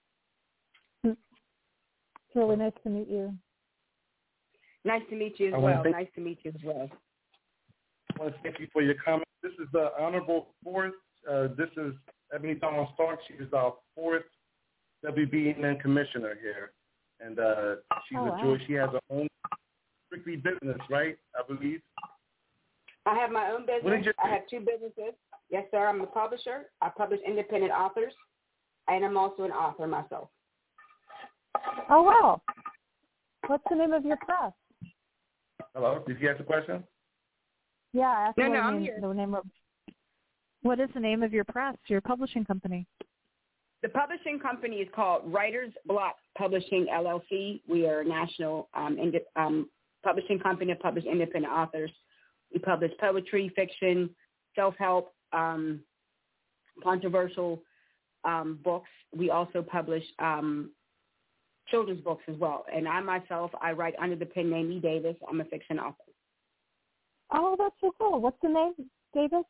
Speaker 6: It's really nice to meet you.
Speaker 8: Nice to meet you as well. Nice to meet you as well.
Speaker 5: I want to thank you for your comments. This is the Honorable Fourth. Uh, this is Ebony Thomas Stark. She is our fourth W B N N commissioner here. And uh, she's
Speaker 6: oh,
Speaker 5: a
Speaker 6: wow.
Speaker 5: joy. She has her own strictly business, right, I believe?
Speaker 8: I have my own business.
Speaker 5: You-
Speaker 8: I have two businesses. Yes, sir. I'm a publisher. I publish independent authors, and I'm also an author myself.
Speaker 6: Oh, wow. What's the name of your press?
Speaker 5: Hello? Did you ask a question?
Speaker 6: Yeah, I asked
Speaker 8: No,
Speaker 6: what
Speaker 8: no,
Speaker 6: the
Speaker 8: I'm
Speaker 6: name,
Speaker 8: here.
Speaker 6: the name of, what is the name of your press, your publishing company?
Speaker 8: The publishing company is called Writer's Block Publishing, L L C. We are a national um, indi- um, publishing company that publishes independent authors. We publish poetry, fiction, self-help, um, controversial um, books. We also publish um, children's books as well. And I myself, I write under the pen name E. Davis. I'm a fiction author.
Speaker 6: Oh, that's so cool. What's the name, Davis?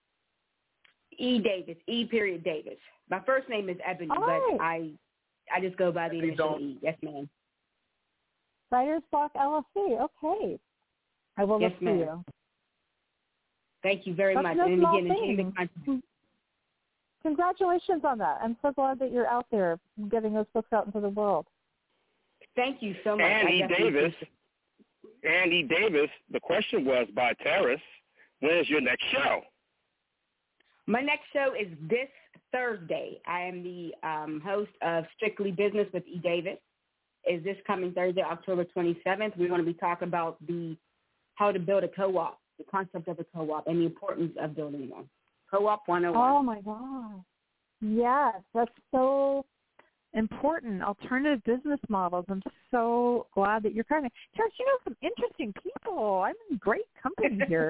Speaker 8: E. Davis, E. period Davis. My first name is Ebony,
Speaker 6: All
Speaker 8: but
Speaker 6: right.
Speaker 8: I I just go by the
Speaker 5: They
Speaker 8: initial
Speaker 5: don't-
Speaker 8: E. Yes, ma'am.
Speaker 6: Writer's Block L L C. Okay. I will
Speaker 8: Yes,
Speaker 6: look for
Speaker 8: ma'am.
Speaker 6: you.
Speaker 8: Thank you very
Speaker 6: That's
Speaker 8: much.
Speaker 6: no
Speaker 8: And
Speaker 6: small
Speaker 8: again, the name
Speaker 6: thing.
Speaker 8: of the country.
Speaker 6: Congratulations on that. I'm so glad that you're out there getting those books out into the world.
Speaker 8: Thank you so much.
Speaker 9: And
Speaker 8: I
Speaker 9: E.
Speaker 8: definitely
Speaker 9: Davis,
Speaker 8: appreciate
Speaker 9: and E. Davis, the question was by Terrace, when's your next show?
Speaker 8: it. My next show is this Thursday. I am the um, host of Strictly Business with E. Davis. Is this coming Thursday, October twenty-seventh? We're going to be talking about the how to build a co-op, the concept of a co-op, and the importance of building one. Co-op one oh one.
Speaker 6: Oh, my God. Yes, that's so important. Alternative business models. I'm so glad that you're kind of, Terrence, you know some interesting people. I'm in great company here.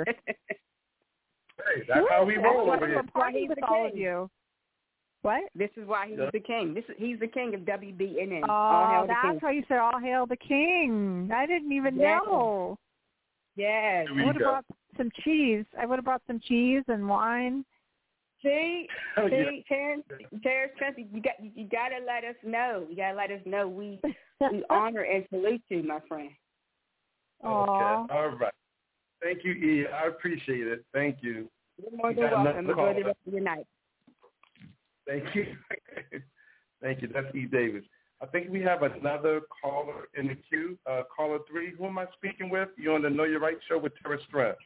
Speaker 5: Hey, that's how we roll over
Speaker 6: I'm
Speaker 5: here.
Speaker 6: partying with all of you. What?
Speaker 8: This is why he's
Speaker 5: Yeah.
Speaker 8: the king. This is, he's the king of W B N N.
Speaker 6: Oh,
Speaker 8: All hail the
Speaker 6: that's
Speaker 8: king.
Speaker 6: why you said all hail the king. I didn't even
Speaker 8: Yes.
Speaker 6: know.
Speaker 8: Yes.
Speaker 5: Here we
Speaker 6: I would have
Speaker 5: go.
Speaker 6: brought some cheese. I would have brought some cheese and wine.
Speaker 8: See,
Speaker 5: Oh, yeah.
Speaker 8: see, Terrence, Terrence, Trent, you got you got to let us know. You got to let us know. We we honor and salute you, my friend.
Speaker 6: Aw.
Speaker 5: Okay. All right. Thank you, E. I appreciate it. Thank you.
Speaker 8: You're more
Speaker 5: You
Speaker 8: than
Speaker 5: got
Speaker 8: welcome.
Speaker 5: another
Speaker 8: Enjoy the
Speaker 5: caller.
Speaker 8: rest of your night.
Speaker 5: Thank you. Thank you. That's E. Davis. I think we have another caller in the queue. Uh, caller three. Who am I speaking with? You're on the Know Your Right show with Terrence Strand.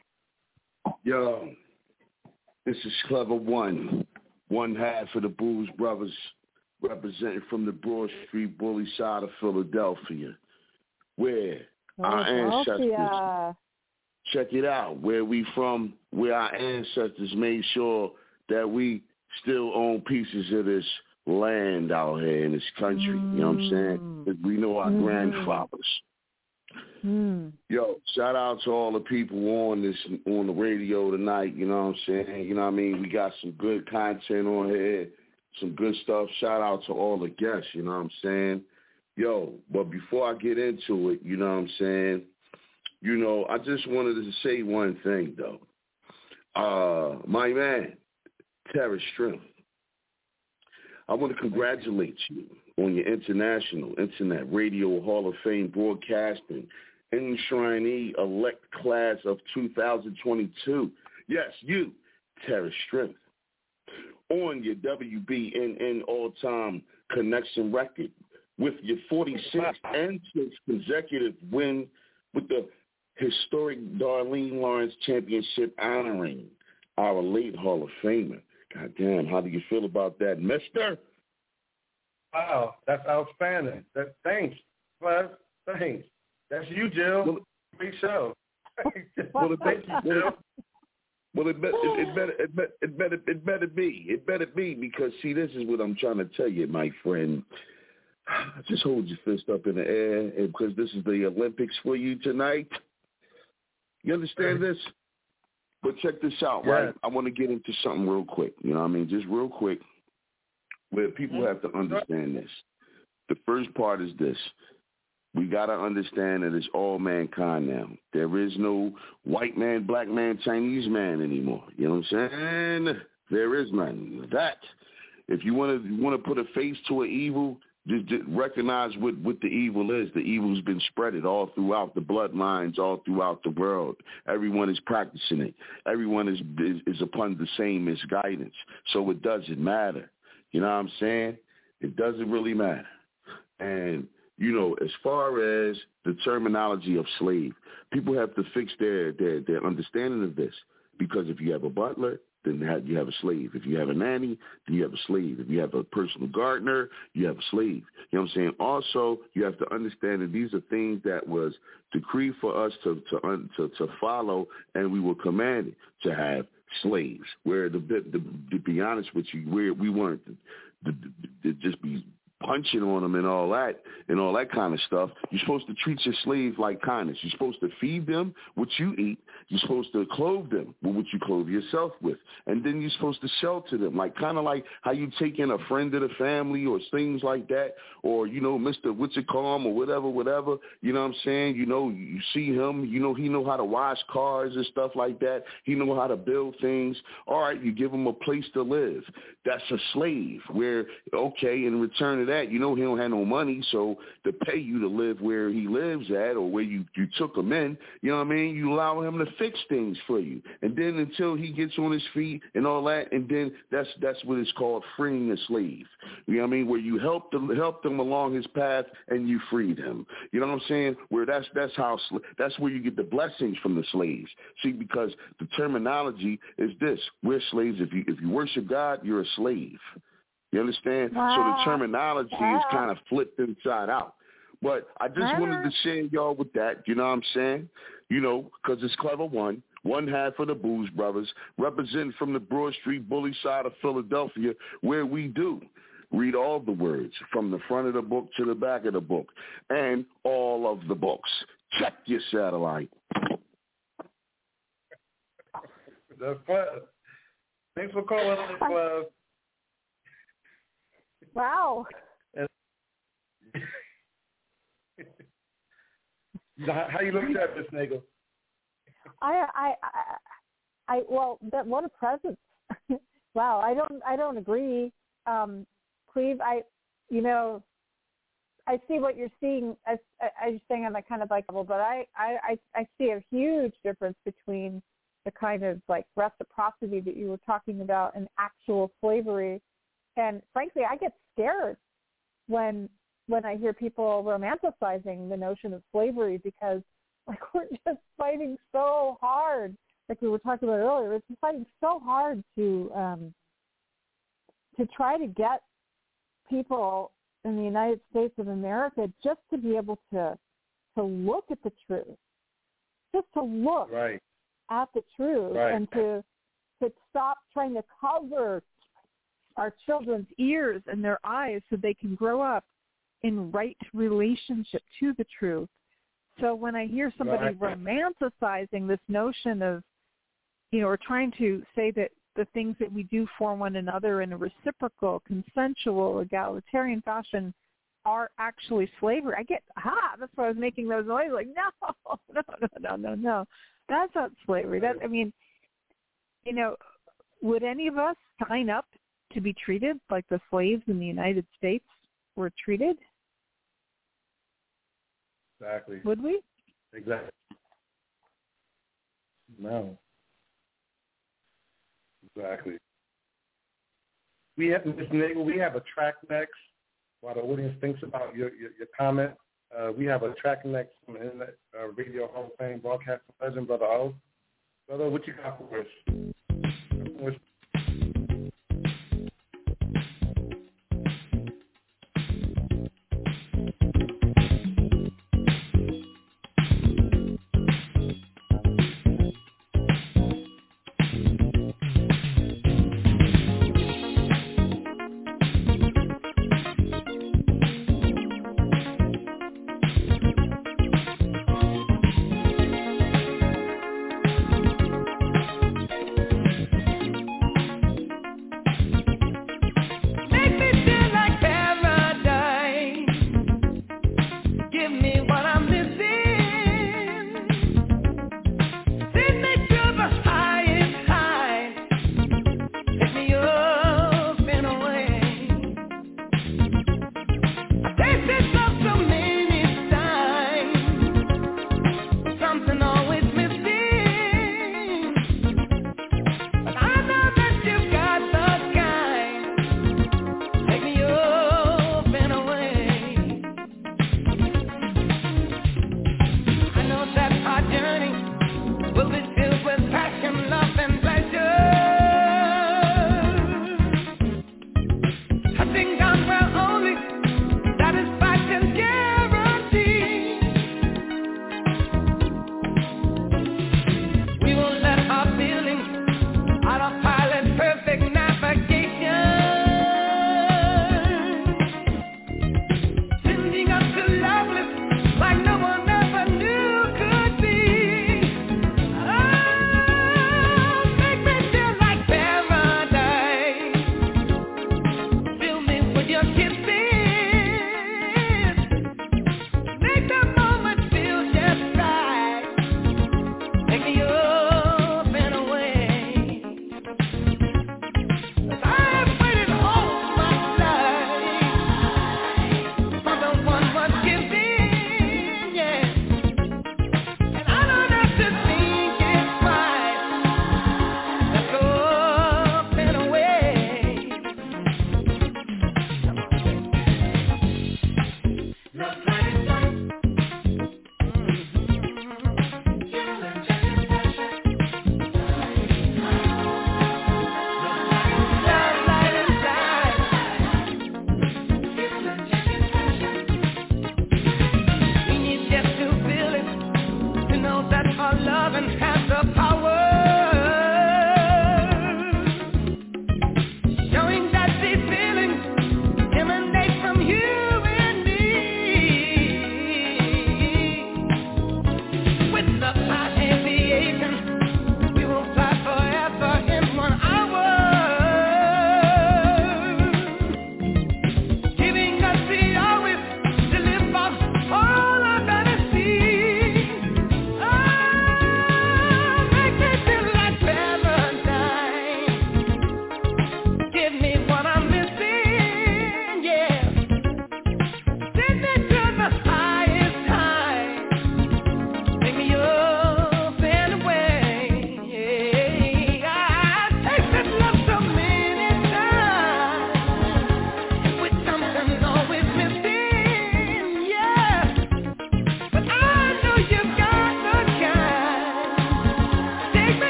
Speaker 10: Yo, this is Clever One, one half of the Blues Brothers, representing from the Broad Street bully side of Philadelphia, where our ancestors,
Speaker 6: Philadelphia.
Speaker 10: check it out, where we from, where our ancestors made sure that we still own pieces of this land out here in this country. Mm. You know what I'm saying? 'Cause we know our mm. grandfathers.
Speaker 6: Mm.
Speaker 10: Yo, shout out to all the people on this on the radio tonight, you know what I'm saying? You know what I mean? We got some good content on here, some good stuff. Shout out to all the guests, you know what I'm saying? Yo, but before I get into it, you know what I'm saying? You know, I just wanted to say one thing, though. Uh, my man, Terrence Strand, I want to congratulate you on your international Internet Radio Hall of Fame broadcasting enshrinee elect class of two thousand twenty-two. Yes, you, Terrence Strand, on your W B N N all-time connection record with your forty-sixth and sixth consecutive win with the historic Darlene Lawrence Championship, honoring our late Hall of Famer. God damn, how do you feel about that, mister?
Speaker 5: Wow, that's outstanding. That, thanks, Buzz. Thanks. That's you, Jill.
Speaker 10: Well,
Speaker 5: Great show.
Speaker 10: well, it, thank you, Jill. Well, it, be, it, it, better, it, better, it, better, it better be. It better be because, see, this is what I'm trying to tell you, my friend. Just hold your fist up in the air because this is the Olympics for you tonight. You understand this? But check this out,
Speaker 5: yeah.
Speaker 10: right? I want to get into something real quick. You know what I mean? Just real quick, where people have to understand this. The first part is this. We got to understand that it's all mankind now. There is no white man, black man, Chinese man anymore. You know what I'm saying? There is none. That, if you want to want to put a face to an evil, just, just recognize what, what the evil is. The evil's been spreaded all throughout the bloodlines, all throughout the world. Everyone is practicing it. Everyone is, is, is upon the same misguidance. So it doesn't matter. You know what I'm saying? It doesn't really matter. And, you know, as far as the terminology of slave, people have to fix their, their, their understanding of this. Because if you have a butler, then you have a slave. If you have a nanny, then you have a slave. If you have a personal gardener, you have a slave. You know what I'm saying? Also, you have to understand that these are things that was decreed for us to to to, to follow, and we were commanded to have slaves. Where, the, the, to be honest with you, where we weren't to, to, to just be punching on them and all that and all that kind of stuff. You're supposed to treat your slave like kindness. You're supposed to feed them what you eat. You're supposed to clothe them with what you clothe yourself with. And then you're supposed to shelter them, like kind of like how you take in a friend of the family or things like that, or, you know, Mister What's-it-called or whatever, whatever. You know what I'm saying? You know, you see him, you know, he know how to wash cars and stuff like that. He know how to build things. All right, you give him a place to live. That's a slave where, okay, in return of that, you know, he don't have no money, so to pay you to live where he lives at or where you, you took him in, you know what I mean? You allow him to fix things for you. And then until he gets on his feet and all that, and then that's that's what it's called, freeing a slave. You know what I mean? Where you help them help them along his path and you freed him. You know what I'm saying? Where that's that's how that's where you get the blessings from the slaves. See, because the terminology is this: we're slaves. If you if you worship God, you're a slave. You understand? Wow. So the terminology wow. is kind of flipped inside out. But I just wow. wanted to share y'all with that. You know what I'm saying? You know, because it's Clever One, one half of the Booze Brothers, representing from the Broad Street bully side of Philadelphia, where we do read all the words from the front of the book to the back of the book and all of the books. Check your satellite.
Speaker 5: That's fun. Thanks for calling in, Clive.
Speaker 6: Wow.
Speaker 5: How you look at that, Miss Nagel?
Speaker 6: I, I, I, I, well, that what a presence. Wow, I don't, I don't agree, um, Cleve. I, you know, I see what you're seeing. As I, I'm saying on that kind of like level, but I, I, I see a huge difference between the kind of like reciprocity that you were talking about and actual slavery. And frankly, I get scared when when I hear people romanticizing the notion of slavery because, like, we're just fighting so hard. Like we were talking about earlier, we're just fighting so hard to um, to try to get people in the United States of America just to be able to to look at the truth, just to look
Speaker 5: right.
Speaker 6: at the truth,
Speaker 5: right.
Speaker 6: and to to stop trying to cover our children's ears and their eyes so they can grow up in right relationship to the truth. So when I hear somebody right. romanticizing this notion of, you know, or trying to say that the things that we do for one another in a reciprocal, consensual, egalitarian fashion are actually slavery, I get, ah, that's why I was making those noises, like, no, no, no, no, no, no. That's not slavery. That, I mean, you know, would any of us sign up to be treated like the slaves in the United States were treated?
Speaker 5: Exactly.
Speaker 6: Would we?
Speaker 5: Exactly. No. Exactly. We have, Miz Nagel, we have a track next. While the audience thinks about your your, your comment, uh, we have a track next from the Internet uh, Radio Hall of Fame broadcasting legend, Brother O. Brother, what you got for us?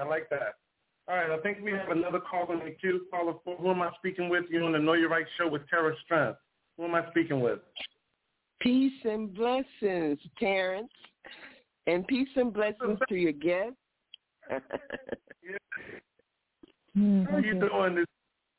Speaker 5: like that. All right, I think we have another call in the queue. Caller, who am I speaking with? You're on the Know Your Right show with Tara Strength. Who am I speaking with?
Speaker 11: Peace and blessings, Terrence. And peace and blessings to your guest.
Speaker 5: Yeah. How are you doing this?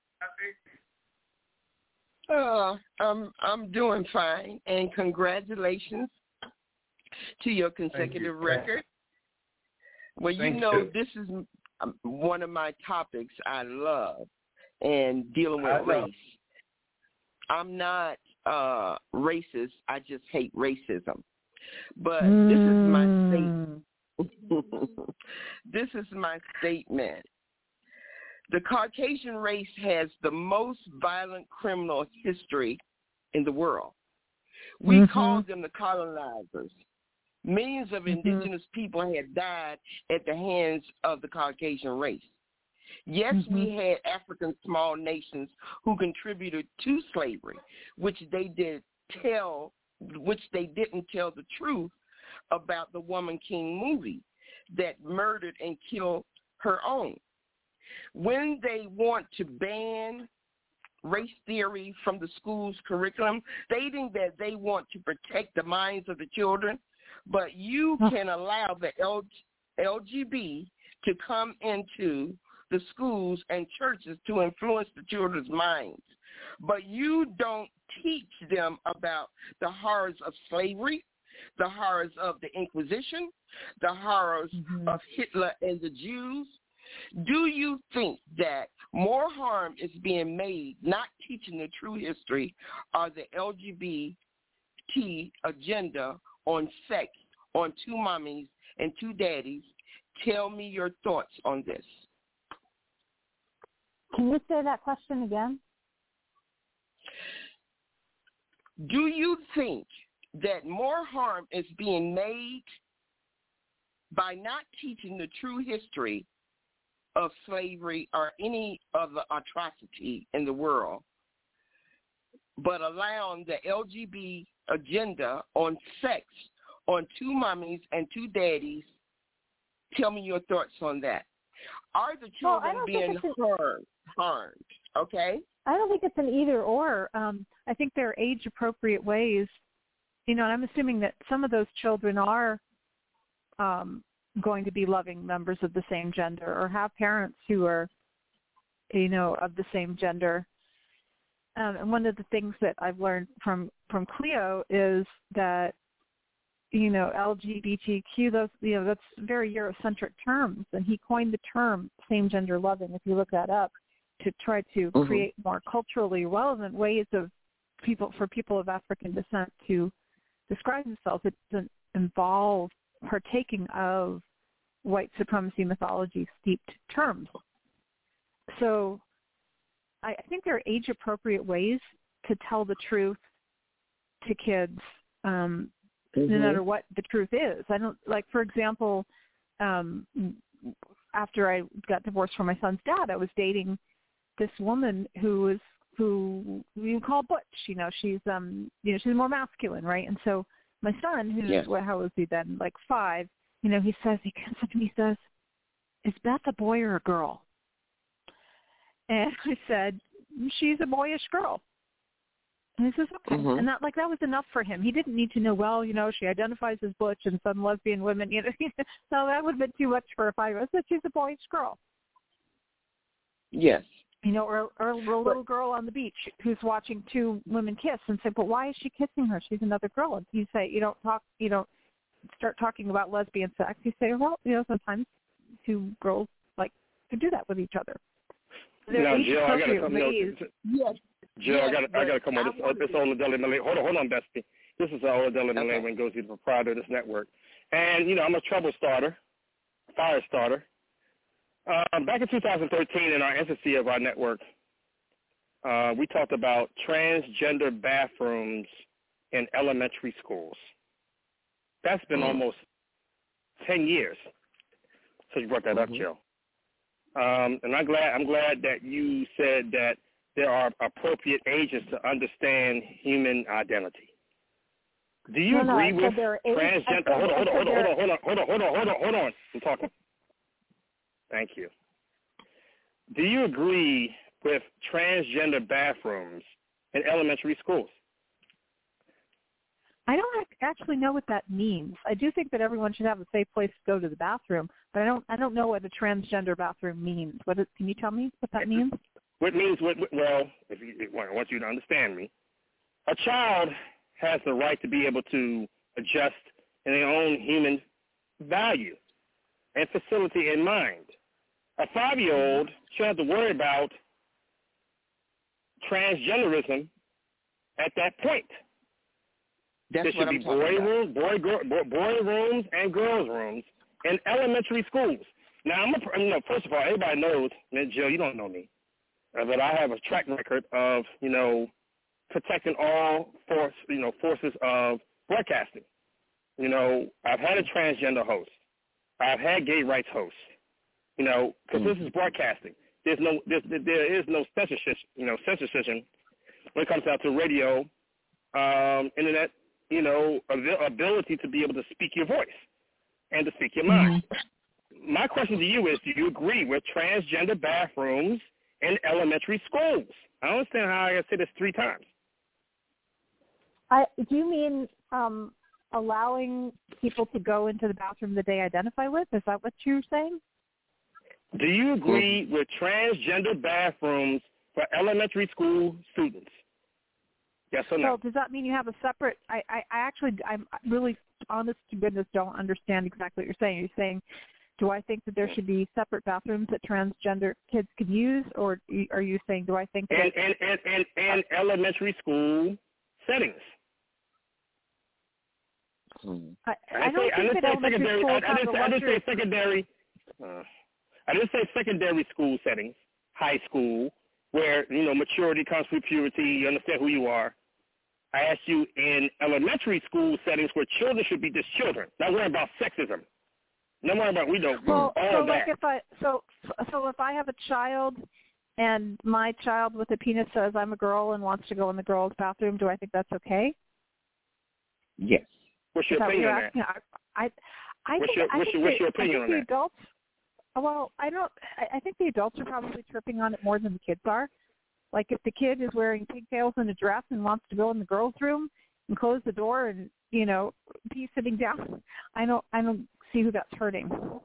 Speaker 11: Uh, I'm I'm doing fine, and congratulations to your consecutive you. record. Well,
Speaker 5: Thank
Speaker 11: you know
Speaker 5: you.
Speaker 11: This is one of my topics I love, and dealing with race. I'm not uh, racist. I just hate racism. But mm. this is my statement. This is my statement. The Caucasian race has the most violent criminal history in the world. We mm-hmm. call them the colonizers. Millions of mm-hmm. indigenous people had died at the hands of the Caucasian race. Yes, mm-hmm. we had African small nations who contributed to slavery, which they did tell, which they didn't tell the truth about the Woman King movie that murdered and killed her own. When they want to ban race theory from the school's curriculum, stating that they want to protect the minds of the children, but you can allow the L G B to come into the schools and churches to influence the children's minds. But you don't teach them about the horrors of slavery, the horrors of the Inquisition, the horrors mm-hmm. of Hitler and the Jews. Do you think that more harm is being made not teaching the true history of the L G B T agenda on sex, on two mommies and two daddies? Tell me your thoughts on this.
Speaker 6: Can you say that question again?
Speaker 11: Do you think that more harm is being made by not teaching the true history of slavery or any other atrocity in the world, but allowing the L G B T agenda on sex, on two mommies and two daddies? Tell me your thoughts on that. Are the children well, being harmed, harmed? Okay?
Speaker 6: I don't think it's an either or. Um, I think there are age-appropriate ways, you know, and I'm assuming that some of those children are um, going to be loving members of the same gender or have parents who are, you know, of the same gender. Um, and one of the things that I've learned from, from Cleo is that, you know, L G B T Q, those, you know, that's very Eurocentric terms. And he coined the term same-gender loving, if you look that up, to try to mm-hmm. create more culturally relevant ways of people, for people of African descent to describe themselves. It doesn't involve partaking of white supremacy mythology steeped terms. So I, I think there are age-appropriate ways to tell the truth to kids, um, mm-hmm. no matter what the truth is. I don't, like, for example, um, after I got divorced from my son's dad, I was dating this woman who was, who you call butch, you know, she's, um, you know, she's more masculine, right? And so my son, who's, yeah. what, how was he then, like five, you know, he says, he comes up to me, he says, is Beth a boy or a girl? And I said, she's a boyish girl. And he says, okay. Mm-hmm. And that, like, that was enough for him. He didn't need to know, well, you know, she identifies as butch and some lesbian women, you know. So that would have been too much for a five-year-old. I said, she's a boyish girl.
Speaker 11: Yes.
Speaker 6: You know, or, or a little girl on the beach who's watching two women kiss and say, but why is she kissing her? She's another girl. And you say, you don't talk, you don't start talking about lesbian sex. You say, well, you know, sometimes two girls like to do that with each other.
Speaker 9: Now, Jill, I got to come
Speaker 6: ways.
Speaker 9: on. Yes. Jill, yes, I got I got to come on. This, this Oladele Malay. Hold on, hold on, Bestie. This is Oladele Malay when goes to the proprietor of this network. And, you know, I'm a trouble starter, fire starter. Um, back in two thousand thirteen, in our infancy of our network, uh, we talked about transgender bathrooms in elementary schools. That's been mm-hmm. almost ten years since you brought that mm-hmm. up, Joe. Um, and I'm glad I'm glad that you said that there are appropriate ages to understand human identity. Do you
Speaker 6: no,
Speaker 9: agree
Speaker 6: no,
Speaker 9: with transgender? Hold on, hold on, hold on, hold on, hold on, hold on, hold on, hold on, hold on. I'm talking. Thank you. Do you agree with transgender bathrooms in elementary schools?
Speaker 6: I don't actually know what that means. I do think that everyone should have a safe place to go to the bathroom, but I don't. I don't know what a transgender bathroom means. What is, can you tell me what that means?
Speaker 9: What means? What, well, if you, well, I want you to understand me. A child has the right to be able to adjust in their own human value and facility in mind. A five-year-old shouldn't have to worry about transgenderism at that point.
Speaker 11: That's
Speaker 9: there should
Speaker 11: what
Speaker 9: be
Speaker 11: I'm talking
Speaker 9: boy
Speaker 11: about.
Speaker 9: rooms, boy, girl, boy, boy rooms, and girls rooms in elementary schools. Now, I'm a, you know, first of all, everybody knows, and Jill, you don't know me, uh, but I have a track record of, you know, protecting all force, you know, forces of broadcasting. You know, I've had a transgender host. I've had gay rights hosts. You know, because mm-hmm. this is broadcasting. There's no, there's, there is no censorship, you know, censorship when it comes down to radio, um, internet, you know, ability to be able to speak your voice and to speak your mind. Mm-hmm. My question to you is, do you agree with transgender bathrooms in elementary schools? I don't understand how I say this three times.
Speaker 6: I, do you mean um, allowing people to go into the bathroom that they identify with? Is that what you're saying?
Speaker 9: Do you agree with transgender bathrooms for elementary school students? Yes or no?
Speaker 6: Well, does that mean you have a separate? I, I, I actually, I'm really, honest to goodness, don't understand exactly what you're saying. You're saying, do I think that there should be separate bathrooms that transgender kids could use, or are you saying, do I think that?
Speaker 9: And and and and, and elementary school settings.
Speaker 6: Hmm. I, I, I don't say, think I that elementary
Speaker 9: secondary.
Speaker 6: schools
Speaker 9: I, I,
Speaker 6: have
Speaker 9: didn't,
Speaker 6: the
Speaker 9: I didn't
Speaker 6: luxury.
Speaker 9: say secondary. Uh, I didn't say secondary school settings, high school, where, you know, maturity comes through puberty, you understand who you are. I asked you in elementary school settings where children should be just children, not worrying about sexism. Not worrying about, we don't,
Speaker 6: well,
Speaker 9: all
Speaker 6: so
Speaker 9: that.
Speaker 6: Like if I, so, so if I have a child and my child with a penis says I'm a girl and wants to go in the girls' bathroom, do I think that's okay?
Speaker 11: Yes.
Speaker 9: What's your opinion on that?
Speaker 6: I, I, I
Speaker 9: what's
Speaker 6: think,
Speaker 9: your,
Speaker 6: I
Speaker 9: what's
Speaker 6: think
Speaker 9: your, what's
Speaker 6: the,
Speaker 9: your opinion
Speaker 6: I think
Speaker 9: on
Speaker 6: the
Speaker 9: that?
Speaker 6: Adults, well, I don't. I, I think the adults are probably tripping on it more than the kids are. Like if the kid is wearing pigtails and a dress and wants to go in the girls' room and close the door and, you know, be sitting down, I don't. I don't see who that's hurting.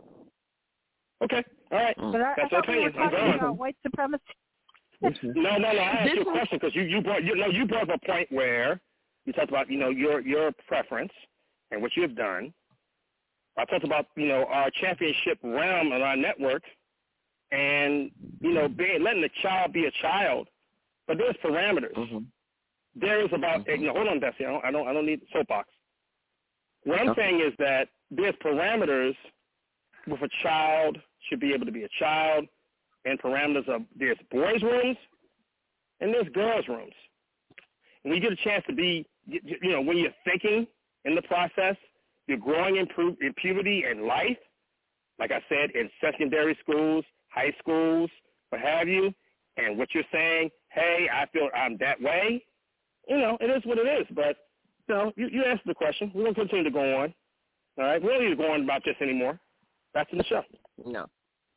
Speaker 9: Okay, all right.
Speaker 6: But I,
Speaker 9: that's
Speaker 6: I thought we were
Speaker 9: opinion.
Speaker 6: talking about white supremacy.
Speaker 9: no, no, no. I asked you a question because you you brought you know you brought up a point where you talked about, you know, your your preference and what you have done. I talked about, you know, our championship realm on our network and, you know, being, letting the child be a child, but there's parameters. Mm-hmm. There is about, mm-hmm. you know, hold on, Bessie, I don't, I don't, I don't need soapbox. What I'm okay. saying is that there's parameters with a child should be able to be a child, and parameters of there's boys' rooms and there's girls' rooms. And when you get a chance to be, you know, when you're thinking in the process, you're growing in, pu- in puberty and life, like I said, in secondary schools, high schools, what have you, and what you're saying, hey, I feel I'm that way, you know, it is what it is. But, you know, you, you answered the question. We're going to continue to go on. All right? We don't need to go on about this anymore. That's in the show.
Speaker 11: No.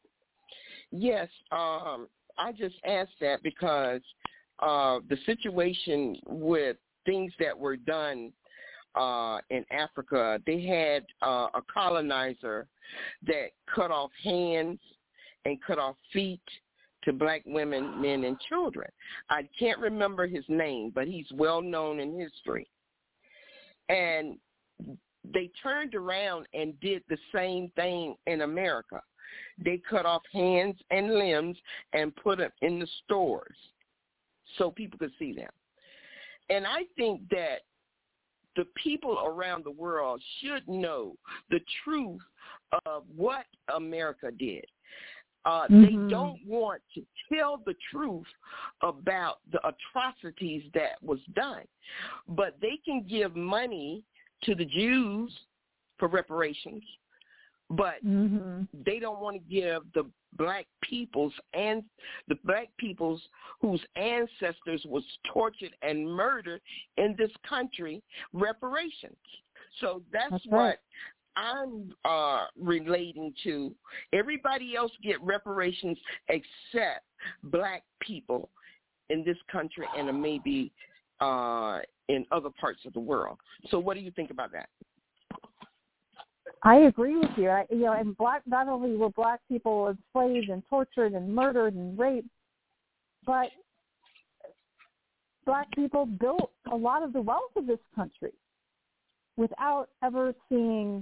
Speaker 11: Yes, um, I just asked that because uh, the situation with things that were done Uh, in Africa, they had uh, a colonizer that cut off hands and cut off feet to black women, men, and children. I can't remember his name, but he's well known in history. And they turned around and did the same thing in America. They cut off hands and limbs and put them in the stores so people could see them. And I think that the people around the world should know the truth of what America did. Uh, mm-hmm. They don't want to tell the truth about the atrocities that was done, but they can give money to the Jews for reparations, but mm-hmm. they don't want to give the black peoples and the black peoples whose ancestors was tortured and murdered in this country reparations. So that's, that's what right. I'm uh, relating to, everybody else get reparations except black people in this country and maybe uh, in other parts of the world. So what do you think about that?
Speaker 6: I agree with you. I, you know, and black, not only were black people enslaved and tortured and murdered and raped, but black people built a lot of the wealth of this country without ever seeing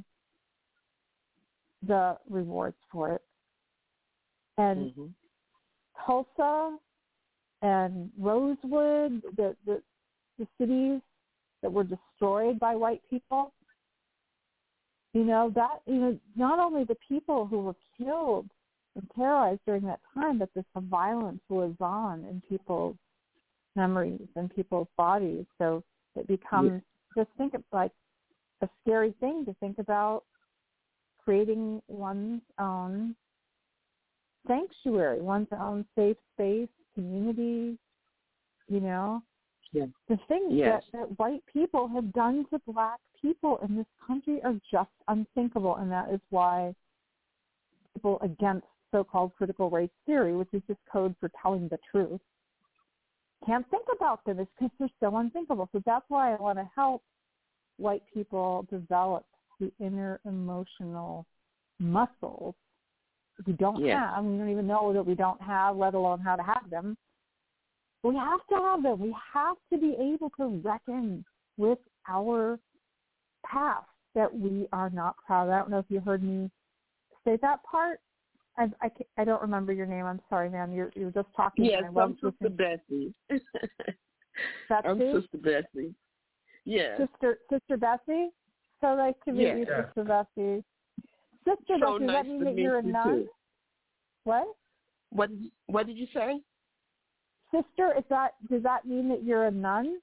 Speaker 6: the rewards for it. And mm-hmm. Tulsa and Rosewood, the, the the cities that were destroyed by white people, you know, that, you know, not only the people who were killed and terrorized during that time, but this violence lives on in people's memories and people's bodies. So it becomes, yeah. just think of like a scary thing to think about creating one's own sanctuary, one's own safe space, community, you know.
Speaker 11: Yeah.
Speaker 6: The things
Speaker 11: yes.
Speaker 6: that, that white people have done to black people in this country are just unthinkable, and that is why people against so-called critical race theory, which is just code for telling the truth, can't think about them. It's because they're so unthinkable. So that's why I want to help white people develop the inner emotional muscles we don't
Speaker 11: yes.
Speaker 6: have. We don't even know that we don't have, let alone how to have them. We have to have them. We have to be able to reckon with our past that we are not proud of. I don't know if you heard me say that part. I, I, I don't remember your name. I'm sorry, ma'am. You're, you're just talking.
Speaker 11: Yes,
Speaker 6: and I
Speaker 11: I'm Sister Bessie.
Speaker 6: Betsy?
Speaker 11: I'm Sister Bessie. Yes.
Speaker 6: Sister, Sister Bessie? So nice to meet
Speaker 11: yes.
Speaker 6: you, Sister Bessie. Sister
Speaker 11: so
Speaker 6: Bessie,
Speaker 11: nice
Speaker 6: does that mean
Speaker 11: to
Speaker 6: that
Speaker 11: meet
Speaker 6: you're a
Speaker 11: you
Speaker 6: nun?
Speaker 11: Too.
Speaker 6: What?
Speaker 11: What, what did you say?
Speaker 6: Sister, is that, does that mean that you're a nun?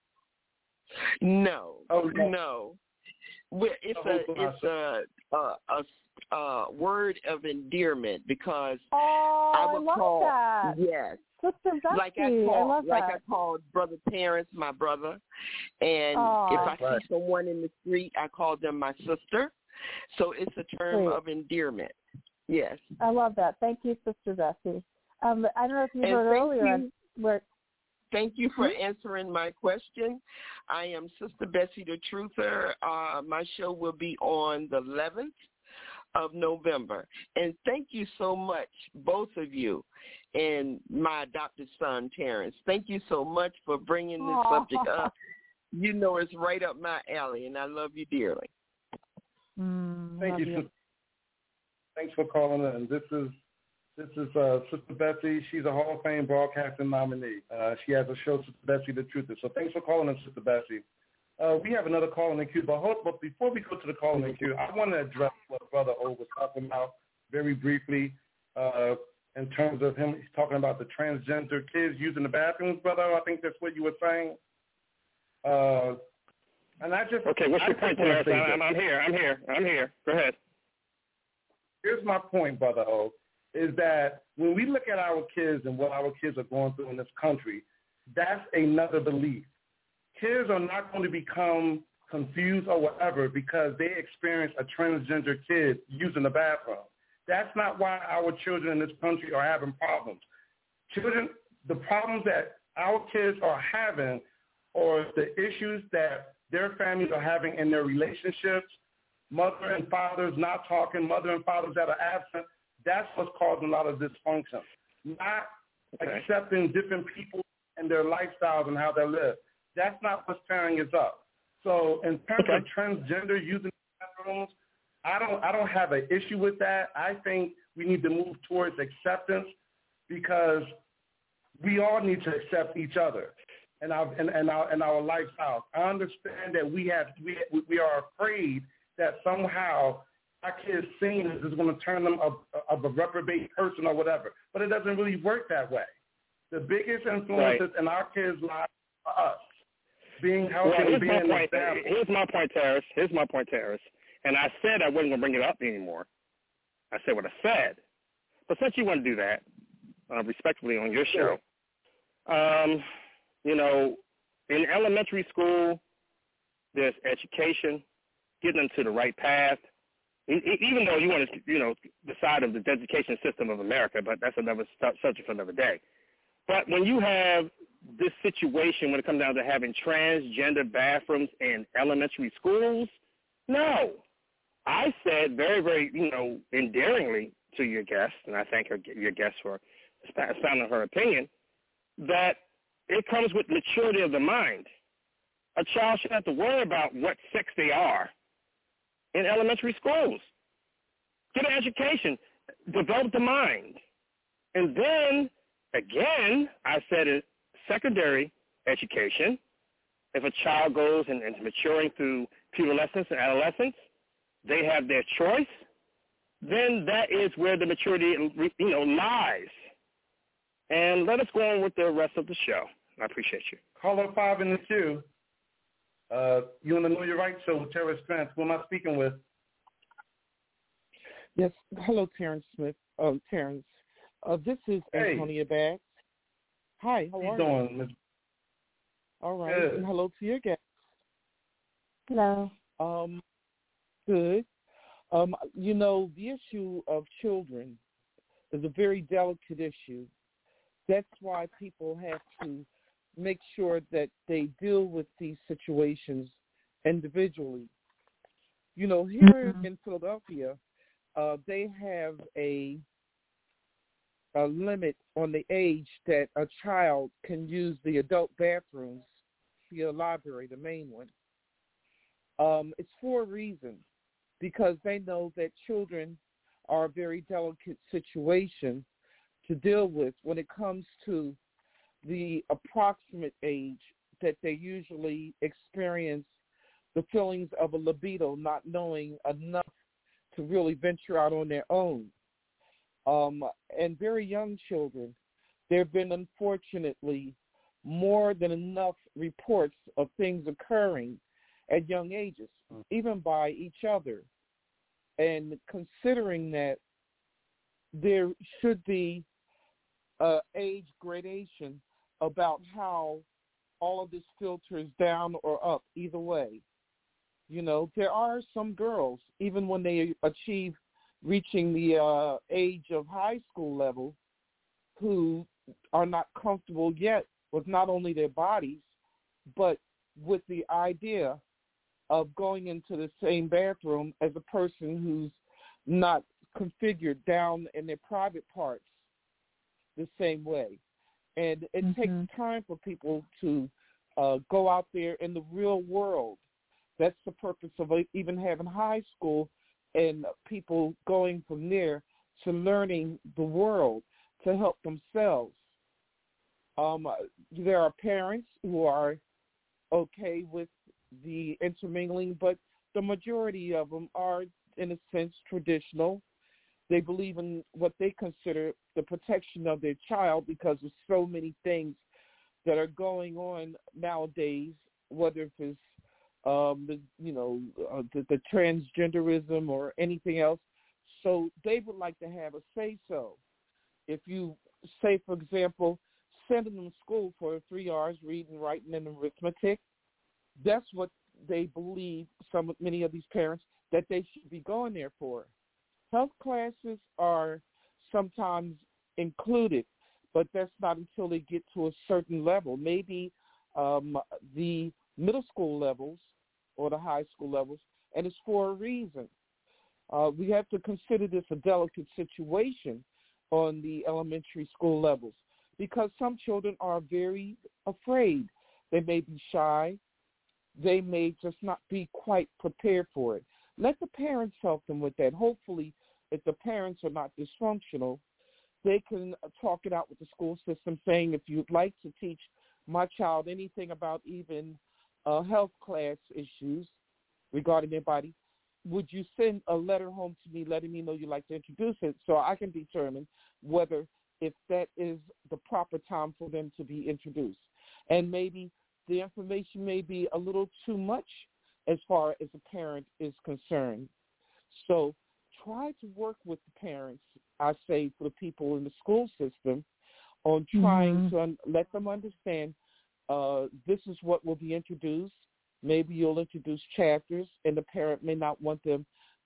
Speaker 11: No.
Speaker 5: Oh, no.
Speaker 11: No. It's a it's a, a, a, a word of endearment because
Speaker 6: oh,
Speaker 11: I would
Speaker 6: I love
Speaker 11: call
Speaker 6: that.
Speaker 11: yes,
Speaker 6: Sister Bessie,
Speaker 11: like I call
Speaker 6: I love
Speaker 11: like
Speaker 6: that.
Speaker 11: I called Brother Terrence my brother, and
Speaker 6: oh,
Speaker 11: if I
Speaker 5: right.
Speaker 11: see someone in the street, I call them my sister. So it's a term
Speaker 6: Sweet.
Speaker 11: of endearment. Yes,
Speaker 6: I love that. Thank you, Sister Bessie. Um, I don't know if you
Speaker 11: and
Speaker 6: heard earlier
Speaker 11: you.
Speaker 6: where.
Speaker 11: Thank you for answering my question. I am Sister Bessie the Truther. Uh, my show will be on the eleventh of November. And thank you so much, both of you, and my adopted son, Terrence. Thank you so much for bringing this
Speaker 6: Aww.
Speaker 11: subject up. You know it's right up my alley, and I love you dearly.
Speaker 6: Mm,
Speaker 5: Thank you.
Speaker 6: you.
Speaker 5: Thanks for calling in. This is This is uh, Sister Bessie. She's a Hall of Fame broadcasting nominee. Uh, she has a show, Sister Bessie the Truther. So thanks for calling in, Sister Bessie. Uh, we have another call in the queue, but, hold, but before we go to the call in the queue, I want to address what Brother O was talking about very briefly uh, in terms of him. He's talking about the transgender kids using the bathrooms, Brother O. I think that's what you were saying. Uh, and I just
Speaker 9: okay. What's
Speaker 5: I
Speaker 9: your point, Terrence? I'm, I'm here. I'm here. I'm here. Go ahead.
Speaker 5: Here's my point, Brother O. Is that when we look at our kids and what our kids are going through in this country, that's another belief. Kids are not going to become confused or whatever because they experience a transgender kid using the bathroom. That's not why our children in this country are having problems. Children, the problems that our kids are having are the issues that their families are having in their relationships, mother and fathers not talking, mother and fathers that are absent. That's what's causing a lot of dysfunction, not okay. accepting different people and their lifestyles and how they live. That's not what's tearing us up. So in terms
Speaker 9: okay.
Speaker 5: of transgender using bathrooms, I don't I don't have an issue with that. I think we need to move towards acceptance because we all need to accept each other and our and, and our and our lifestyles. I understand that we have we we are afraid that somehow our kids seeing this is going to turn them of, of a reprobate person or whatever. But it doesn't really work that way. The biggest influences right. in our kids' lives are us. Being healthy
Speaker 9: well,
Speaker 5: and being
Speaker 9: my point,
Speaker 5: established.
Speaker 9: Here's my point, Terrence. Here's my point, Terrence. And I said I wasn't going to bring it up anymore. I said what I said. But since you want to do that, uh, respectfully on your show, um, you know, in elementary school, there's education, getting them to the right path, even though you want to, you know, the side of the education system of America, but that's another subject for another day. But when you have this situation when it comes down to having transgender bathrooms in elementary schools, no. I said very, very, you know, endearingly to your guest, and I thank her, your guest for expounding her opinion, that it comes with maturity of the mind. A child should have to worry about what sex they are in elementary schools. Get an education, develop the mind. And then, again, I said it, secondary education, if a child goes and is maturing through pubescence and adolescence, they have their choice, then that is where the maturity, you know, lies. And let us go on with the rest of the show. I appreciate you.
Speaker 5: Caller five in the queue. Uh, you on the Know Your Right show with Terrence Grant. Who am I speaking with?
Speaker 12: Yes. Hello, Terrence Smith. Um, Terrence. Uh, this is
Speaker 5: hey.
Speaker 12: Antonia Baggs. Hi. How,
Speaker 5: how
Speaker 12: are
Speaker 5: you doing,
Speaker 12: you?
Speaker 5: Miz
Speaker 12: All right.
Speaker 5: Good.
Speaker 12: And hello to your guest.
Speaker 2: Hello.
Speaker 12: Um, good. Um, you know, the issue of children is a very delicate issue. That's why people have to make sure that they deal with these situations individually. You know, here mm-hmm. in Philadelphia, uh, they have a a limit on the age that a child can use the adult bathrooms, the library, the main one. Um, it's for a reason, because they know that children are a very delicate situation to deal with when it comes to the approximate age that they usually experience the feelings of a libido, not knowing enough to really venture out on their own. Um, and very young children, there have been, unfortunately, more than enough reports of things occurring at young ages, even by each other. And considering that there should be uh, age gradation about how all of this filters down or up, either way. You know, there are some girls, even when they achieve reaching the uh, age of high school level, who are not comfortable yet with not only their bodies, but with the idea of going into the same bathroom as a person who's not configured down in their private parts the same way. And it mm-hmm. takes time for people to uh, go out there in the real world. That's the purpose of even having high school and people going from there to learning the world to help themselves. Um, there are parents who are okay with the intermingling, but the majority of them are, in a sense, traditional. They believe in what they consider the protection of their child because of so many things that are going on nowadays, whether it's um, the, you know, uh, the, the transgenderism or anything else. So they would like to have a say-so. If you say, for example, sending them to school for three hours reading, writing, and arithmetic, that's what they believe, some many of these parents, that they should be going there for. Health classes are sometimes included, but that's not until they get to a certain level. Maybe um, the middle school levels or the high school levels, and it's for a reason. Uh, we have to consider this a delicate situation on the elementary school levels because some children are very afraid. They may be shy. They may just not be quite prepared for it. Let the parents help them with that. Hopefully, if the parents are not dysfunctional, they can talk it out with the school system saying, if you'd like to teach my child anything about even uh, health class issues regarding their body, would you send a letter home to me letting me know you'd like to introduce it so I can determine whether if that is the proper time for them to be introduced. And maybe the information may be a little too much as far as the parent is concerned. So try to work with the parents, I say, for the people in the school system, on trying mm-hmm. to un- let them understand uh, this is what will be introduced. Maybe you'll introduce chapters, and the parent may not want them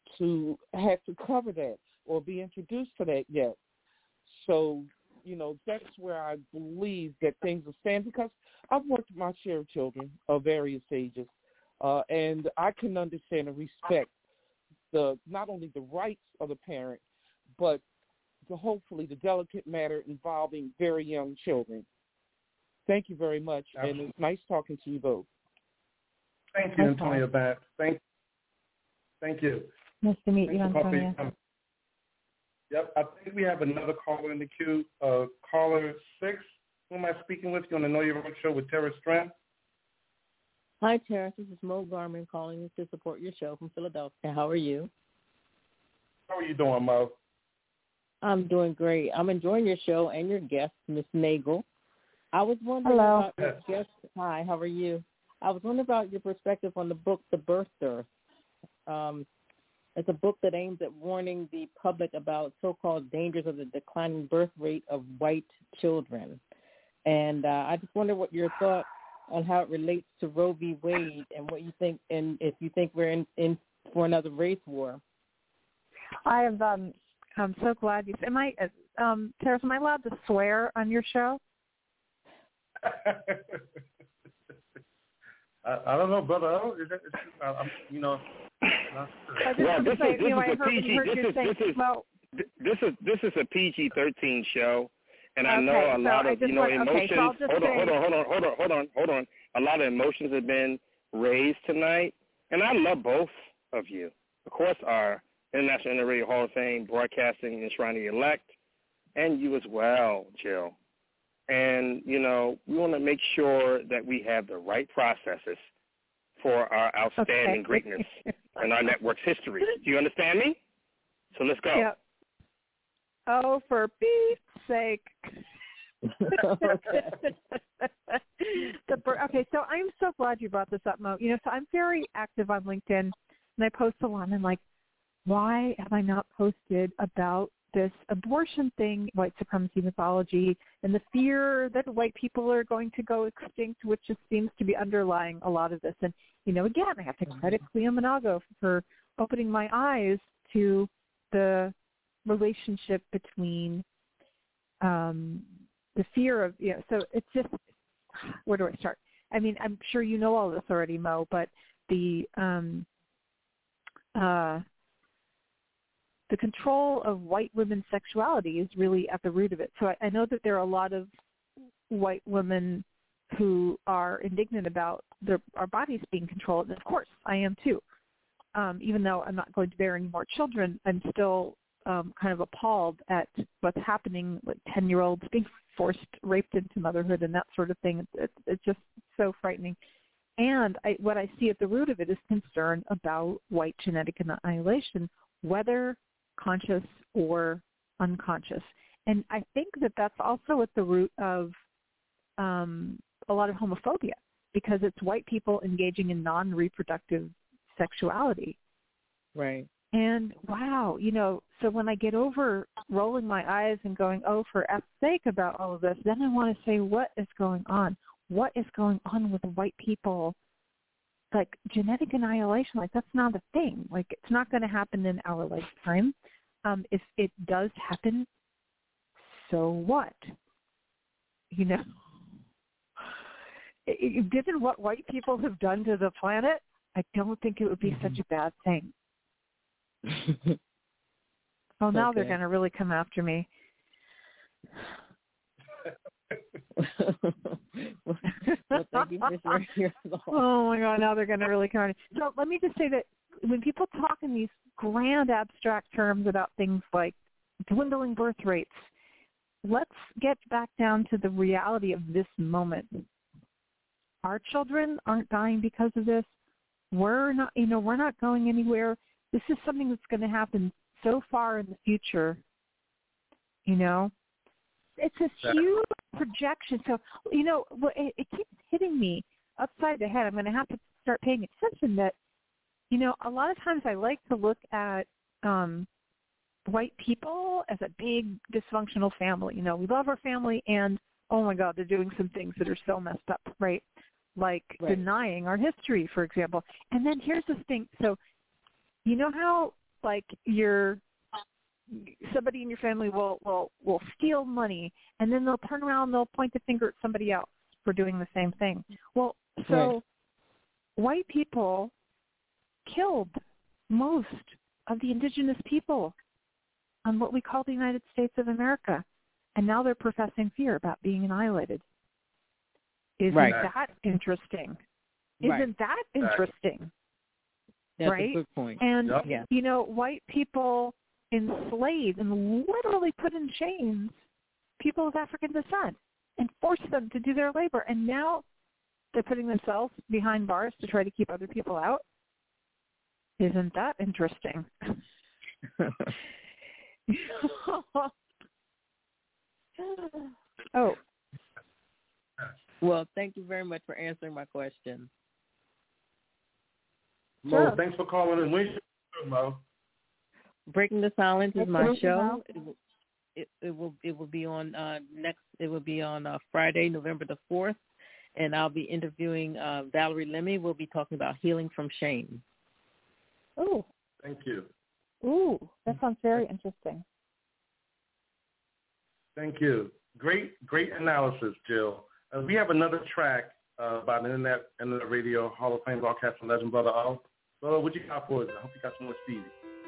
Speaker 12: to have to cover that or be introduced to that yet. So, you know, that's where I believe that things will stand, because I've worked with my share of children of various ages, uh, and I can understand and respect the not only the rights of the parent, but the, hopefully the delicate matter involving very young children. Thank you very much, Absolutely. And it's nice talking to you both.
Speaker 5: Thank you, Antonia Babb. Thank, thank you.
Speaker 6: Nice to meet
Speaker 5: Thanks
Speaker 6: you, Antonia.
Speaker 5: Yep, I think we have another caller in the queue. Uh, caller six. Who am I speaking with? You on the Know Your Road show with Tara Strand?
Speaker 13: Hi, Tara. This is Mo Garman calling you to support your show from Philadelphia. How are you?
Speaker 5: How are you doing, Mo?
Speaker 13: I'm doing great. I'm enjoying your show and your guest, Miss Nagel. I was wondering
Speaker 6: Hello.
Speaker 13: about your guest. Hi, how are you? I was wondering about your perspective on the book, The Birth Dearth. Um, it's a book that aims at warning the public about so-called dangers of the declining birth rate of white children. And uh, I just wonder what your thoughts on how it relates to Roe v. Wade and what you think, and if you think we're in, in for another race war.
Speaker 6: I have. Um, I'm so glad you. Am I, um, Tara? Am I allowed to swear on your show?
Speaker 5: I, I don't know, brother. I don't, is that, is, I, I'm, you know. Not sure.
Speaker 9: Well, this is this is a P G. This is this is this is this is a P G thirteen show, and I know a lot of you know emotions. Hold on, hold on, hold on, hold on, hold on, hold on. A lot of emotions have been raised tonight, and I love both of you. Of course, our International Internet Radio Hall of Fame broadcasting enshrining elect, and you as well, Jill. And, you know, we want to make sure that we have the right processes for our outstanding okay. greatness and our network's history. Do you understand me? So let's go.
Speaker 6: Yep. Oh, for Pete's sake. the, okay, so I'm so glad you brought this up, Mo. You know, so I'm very active on LinkedIn, and I post a lot, and I'm like, why have I not posted about this abortion thing, white supremacy mythology, and the fear that white people are going to go extinct, which just seems to be underlying a lot of this. And, you know, again, I have to credit Cleo Manago for opening my eyes to the relationship between um, the fear of, you know, so it's just, where do I start? I mean, I'm sure you know all this already, Mo, but the um, uh, the control of white women's sexuality is really at the root of it. So I, I know that there are a lot of white women who are indignant about their, our bodies being controlled, and of course I am too. Um, even though I'm not going to bear any more children, I'm still um, kind of appalled at what's happening, like ten-year-olds being forced, raped into motherhood and that sort of thing. It's, it's, it's just so frightening. And I, what I see at the root of it is concern about white genetic annihilation, whether conscious or unconscious. And I think that that's also at the root of um, a lot of homophobia, because it's white people engaging in non-reproductive sexuality.
Speaker 13: Right.
Speaker 6: And wow, you know, so when I get over rolling my eyes and going, oh, for F's sake about all of this, then I want to say, what is going on? What is going on with white people? Like genetic annihilation, like that's not a thing. Like it's not going to happen in our lifetime. Um, if it does happen, so what? You know, it, it, given what white people have done to the planet, I don't think it would be mm-hmm. such a bad thing. Oh, now okay. They're going to really come after me.
Speaker 13: well, thank you for sharing your thoughts.
Speaker 6: Oh my God, now they're going to really come. So let me just say that when people talk in these grand abstract terms about things like dwindling birth rates, let's get back down to the reality of this moment. Our children aren't dying because of this. We're not, you know, we're not going anywhere. This is something that's going to happen so far in the future, you know. It's a huge projection. So, you know, it, it keeps hitting me upside the head. I'm going to have to start paying attention that, you know, a lot of times I like to look at um, white people as a big dysfunctional family. You know, we love our family and, oh, my God, they're doing some things that are so messed up, right? Like right. denying our history, for example. And then here's the thing. So, you know how like you're somebody in your family will, will, will steal money, and then they'll turn around and they'll point the finger at somebody else for doing the same thing. Well, so right. white people killed most of the indigenous people on what we call the United States of America, and now they're professing fear about being annihilated. Isn't
Speaker 13: right.
Speaker 6: that interesting?
Speaker 13: Right.
Speaker 6: Isn't that interesting?
Speaker 13: That's
Speaker 6: right?
Speaker 13: a good point.
Speaker 6: And,
Speaker 13: yep. yeah.
Speaker 6: you know, white people enslaved and literally put in chains people of African descent and forced them to do their labor. And now they're putting themselves behind bars to try to keep other people out. Isn't that interesting? oh.
Speaker 13: Well, thank you very much for answering my question.
Speaker 5: Mo,
Speaker 6: sure.
Speaker 5: thanks for calling in. When's your show, Mo?
Speaker 13: Breaking the Silence is my
Speaker 6: Breaking
Speaker 13: show. It will, it, it will it will be on uh, next. It will be on uh, Friday, November the fourth, and I'll be interviewing uh, Valerie Lemmy. We'll be talking about healing from shame.
Speaker 6: Oh,
Speaker 5: thank you.
Speaker 6: Ooh, that sounds very interesting.
Speaker 5: Thank you. Great, great analysis, Jill. Uh, we have another track uh, by the Internet, Internet Radio Hall of Fame broadcasting legend, Brother O. So what you got for us? I hope you got some more Stevie.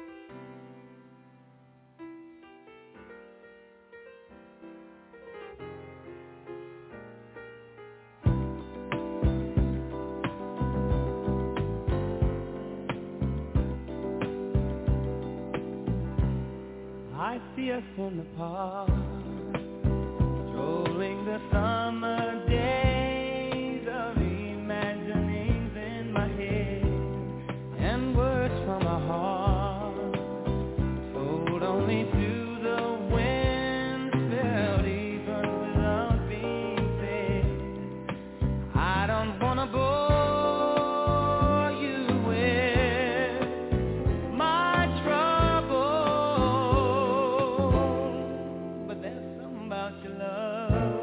Speaker 4: I see us in the park, strolling the summer days of imaginings in my head, and words from my heart, told only to the wind, felt even without being said. I don't wanna bore you with my trouble, but there's something about your love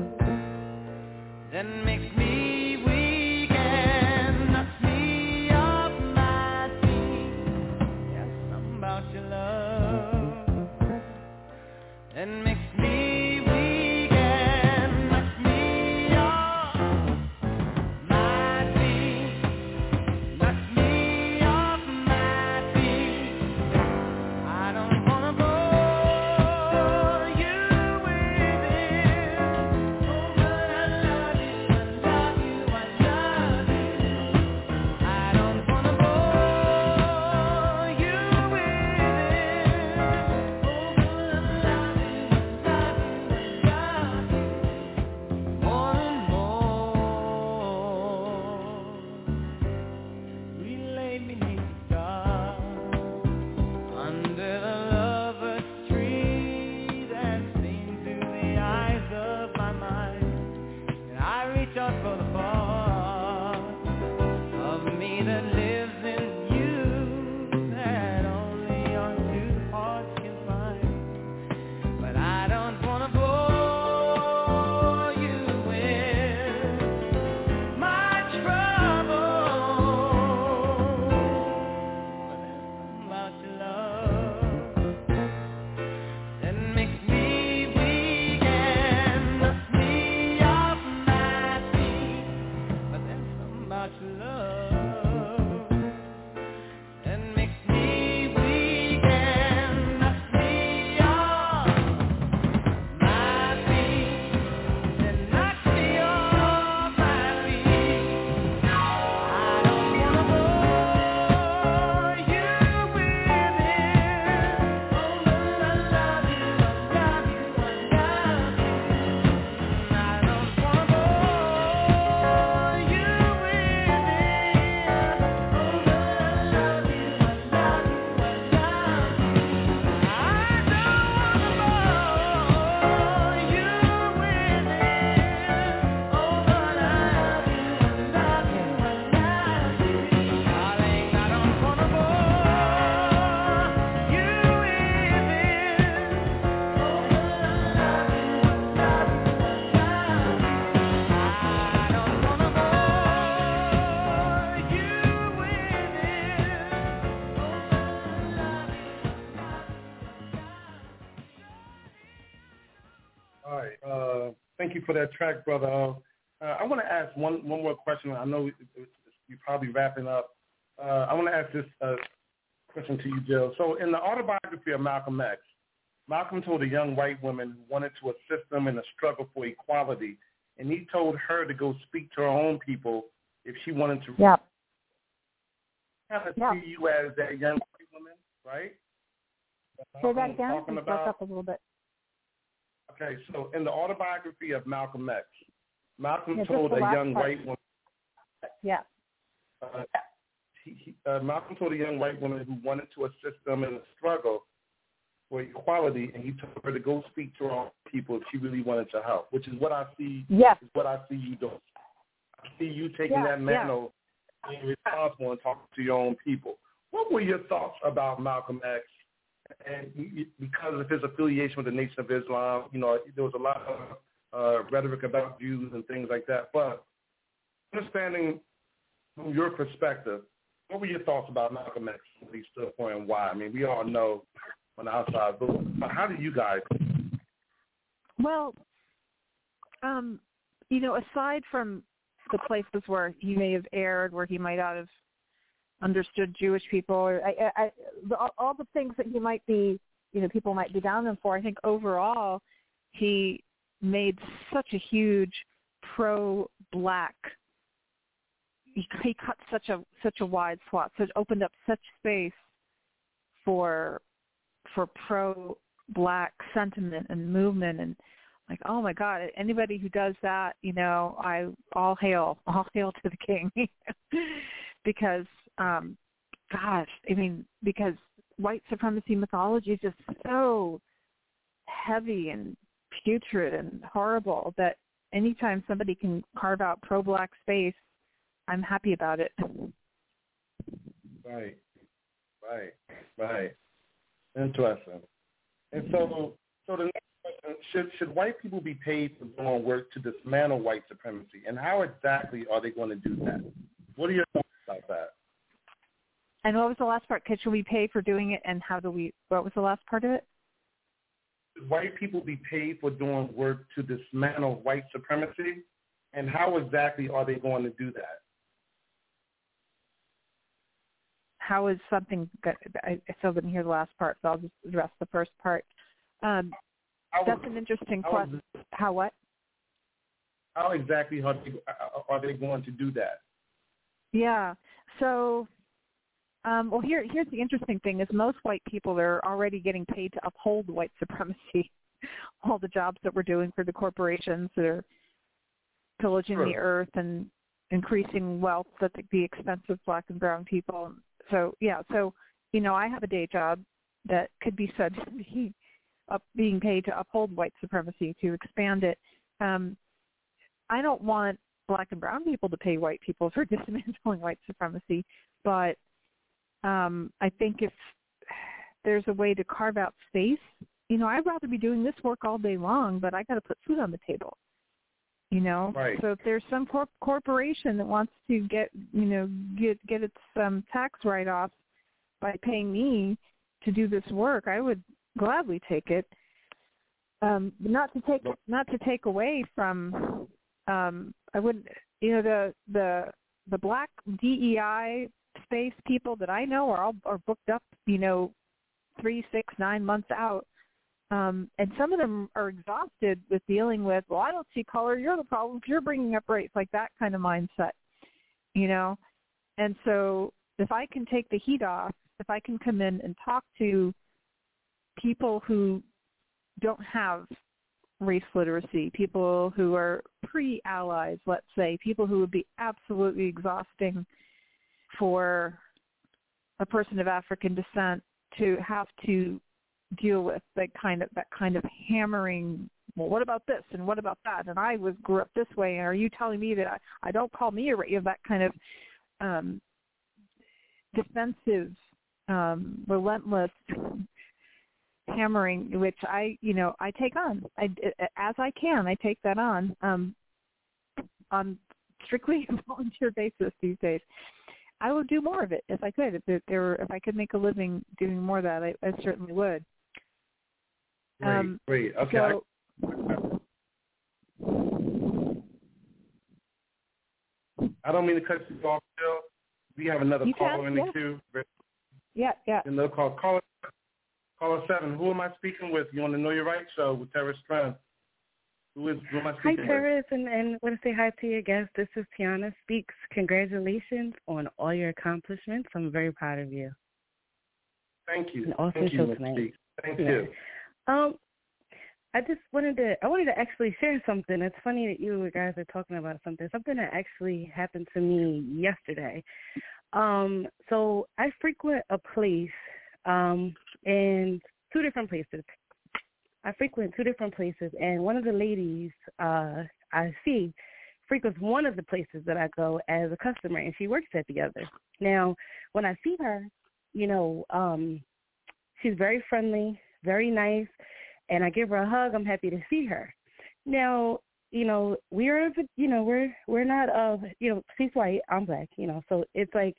Speaker 4: that makes me weak and knocks me off my feet. There's something about your love that makes me weak and knocks me off my feet. Knocks me off my feet. I don't wanna bore you with it. Oh, but I love you, I love you, I love you. I don't wanna bore you with it. Oh, but I love you, I love you, I love you. More and more, we lay beneath the stars, under the lover's tree that seen through the eyes of my mind, and I reach out for the part of me that lives in you, that only our two hearts can find. But I don't wanna bore you with my trouble, but there's something about your love that makes me weak and knocks me off my feet. But there's something about your love
Speaker 5: thank you for that track, brother. Uh, I want to ask one one more question. I know you're probably wrapping up. Uh, I want to ask this uh, question to you, Jill. So in the autobiography of Malcolm X, Malcolm told a young white woman who wanted to assist him in the struggle for equality, and he told her to go speak to her own people if she wanted to.
Speaker 6: Yeah.
Speaker 5: Kind of
Speaker 6: yeah.
Speaker 5: see you as that young white woman, right?
Speaker 6: Say that again.
Speaker 5: Talking
Speaker 6: You
Speaker 5: about,
Speaker 6: broke up a little bit.
Speaker 5: Okay, so in the autobiography of Malcolm X, Malcolm
Speaker 6: yeah,
Speaker 5: told a young
Speaker 6: part.
Speaker 5: white woman.
Speaker 6: Yeah.
Speaker 5: Uh, he, he, uh, Malcolm told a young white woman who wanted to assist them in the struggle for equality, and he told her to go speak to her own people if she really wanted to help, which is what I see.
Speaker 6: Yes.
Speaker 5: Is what I see you doing. I see you taking
Speaker 6: yeah,
Speaker 5: that mantle, yeah. being responsible, and talking to your own people. What were your thoughts about Malcolm X? And because of his affiliation with the Nation of Islam, you know, there was a lot of uh, rhetoric about Jews and things like that. But understanding from your perspective, what were your thoughts about Malcolm X, what he stood for, and why? I mean, we all know on the outside, but how do you guys?
Speaker 6: Well, um, you know, aside from the places where he may have erred, where he might not have understood Jewish people, or I, I, the, all the things that he might be, you know, people might be down him for. I think overall, he made such a huge pro-black. He, he cut such a such a wide swath, so it opened up such space for for pro-black sentiment and movement, and like, oh my God, anybody who does that, you know, I all hail, all hail to the king, because. Um, gosh, I mean, because white supremacy mythology is just so heavy and putrid and horrible that anytime somebody can carve out pro-black space, I'm happy about it.
Speaker 5: Right, right, right. Interesting. And so, so the next question, should should white people be paid for doing work to dismantle white supremacy, and how exactly are they going to do that? What are your thoughts about that?
Speaker 6: And what was the last part? Should we pay for doing it, and how do we, what was the last part of it?
Speaker 5: Should white people be paid for doing work to dismantle white supremacy, and how exactly are they going to do that?
Speaker 6: How is something, that, I still didn't hear the last part, so I'll just address the first part. Um, that's an interesting question. How what?
Speaker 5: How exactly are they, are they going to do that?
Speaker 6: Yeah, so... Um, well, here, here's the interesting thing: is most white people are already getting paid to uphold white supremacy. All the jobs that we're doing for the corporations that are pillaging sure. the earth and increasing wealth at the expense of black and brown people. So, yeah, so you know, I have a day job that could be said to be up, being paid to uphold white supremacy, to expand it. Um, I don't want black and brown people to pay white people for dismantling white supremacy, but Um, I think if there's a way to carve out space, you know, I'd rather be doing this work all day long, but I got to put food on the table, you know.
Speaker 5: Right.
Speaker 6: So if there's some corp- corporation that wants to get, you know, get get its um, tax write-off by paying me to do this work, I would gladly take it. Um, not to take not to take away from, um, I wouldn't, you know, the the the black D E I space people that I know are all are booked up, you know, three, six, nine months out. Um, and some of them are exhausted with dealing with, well, I don't see color. You're the problem. If you're bringing up race, like that kind of mindset, you know. And so if I can take the heat off, if I can come in and talk to people who don't have race literacy, people who are pre-allies, let's say, people who would be absolutely exhausting for a person of African descent to have to deal with that kind of that kind of hammering. Well, what about this and what about that? And I was grew up this way. And are you telling me that I, I don't call me a you know, that kind of um, defensive, um, relentless hammering, which I you know I take on I, as I can. I take that on um, on strictly a volunteer basis these days. I would do more of it if I could. If there, there were, if I could make a living doing more of that, I, I certainly would.
Speaker 5: Great,
Speaker 6: um,
Speaker 5: great. Okay.
Speaker 6: So,
Speaker 5: I don't mean to cut you off, Jill. We have another
Speaker 6: You
Speaker 5: caller
Speaker 6: can,
Speaker 5: in the
Speaker 6: yeah.
Speaker 5: queue.
Speaker 6: Yeah, yeah.
Speaker 5: Another call. Caller, caller seven. Who am I speaking with? You on the Know Your Right show with Tara Strength. Who is? Who am I
Speaker 14: Hi,
Speaker 5: speaking with?
Speaker 14: Terrace, and, and want to say hi to your guest. This is Tiana Speaks. Congratulations on all your accomplishments. I'm very proud of you.
Speaker 5: Thank you.
Speaker 14: An awesome
Speaker 5: Thank you,
Speaker 14: show
Speaker 5: Miz
Speaker 14: tonight.
Speaker 5: Speaks. Thank
Speaker 14: Yeah.
Speaker 5: you.
Speaker 14: Um, I just wanted to I wanted to actually share something. It's funny that you guys are talking about something. Something that actually happened to me yesterday. Um, so I frequent a place, um, and two different places. I frequent two different places, and one of the ladies uh, I see frequents one of the places that I go as a customer, and she works at the other. Now, when I see her, you know, um, she's very friendly, very nice, and I give her a hug. I'm happy to see her. Now, you know, we're, you know, we're we're not, uh, you know, she's white, I'm black, you know, so it's like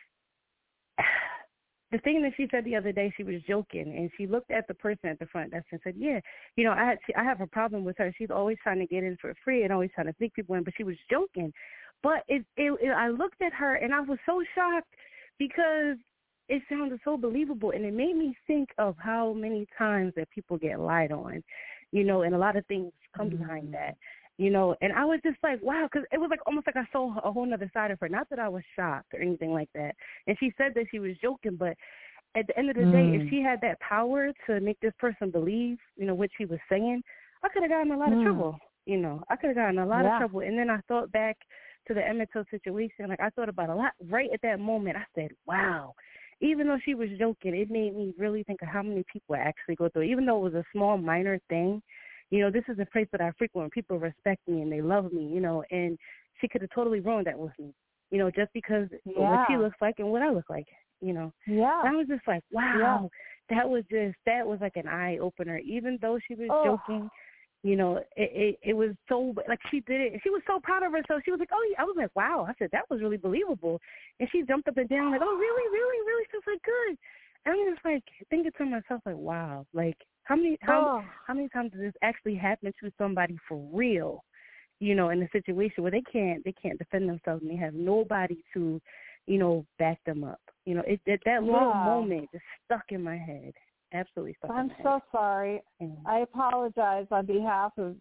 Speaker 14: the thing that she said the other day, she was joking, and she looked at the person at the front desk and said, yeah, you know, I had, I have a problem with her. She's always trying to get in for free and always trying to sneak people in, but she was joking. But it, it, it, I looked at her, and I was so shocked because it sounded so believable, and it made me think of how many times that people get lied on, you know, and a lot of things come mm-hmm. behind that, you know, and I was just like, wow, because it was like almost like I saw a whole other side of her. Not that I was shocked or anything like that. And she said that she was joking, but at the end of the mm. day, if she had that power to make this person believe, you know, what she was saying, I could have gotten a lot mm. of trouble, you know. I could have gotten a lot yeah. of trouble. And then I thought back to the Emmett Till situation. Like, I thought about a lot right at that moment. I said, wow. Even though she was joking, it made me really think of how many people actually go through it. Even though it was a small, minor thing, you know, this is a place that I frequent. People respect me and they love me, you know, and she could have totally ruined that with me, you know, just because yeah. of what she looks like and what I look like, you know.
Speaker 6: Yeah.
Speaker 14: And I was just like, wow, yeah. that was just, that was like an eye-opener. Even though she was oh. joking, you know, it, it it was so, like, she did it. She was so proud of herself. She was like, oh, yeah. I was like, wow. I said, that was really believable. And she jumped up and down like, oh, really, really, really? She was like, good. And I'm just like thinking to myself, like, wow, like, how many how, oh. how many times does this actually happen to somebody for real, you know, in a situation where they can't they can't defend themselves and they have nobody to, you know, back them up. You know, it that, that
Speaker 6: yeah.
Speaker 14: little moment just stuck in my head. Absolutely stuck
Speaker 6: I'm
Speaker 14: in my
Speaker 6: so
Speaker 14: head.
Speaker 6: sorry.
Speaker 14: Yeah.
Speaker 6: I apologize on behalf of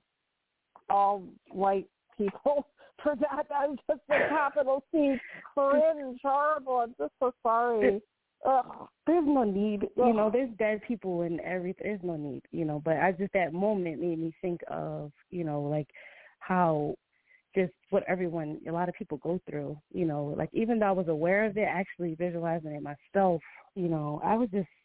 Speaker 6: all white people for that. I'm just a capital C cringe, horrible. I'm just so sorry. Ugh.
Speaker 14: There's no need, you know, there's dead people and everything. There's no need, you know, but I just, that moment made me think of, you know, like how just what everyone, a lot of people go through, you know, like even though I was aware of it, actually visualizing it myself, you know, I was just,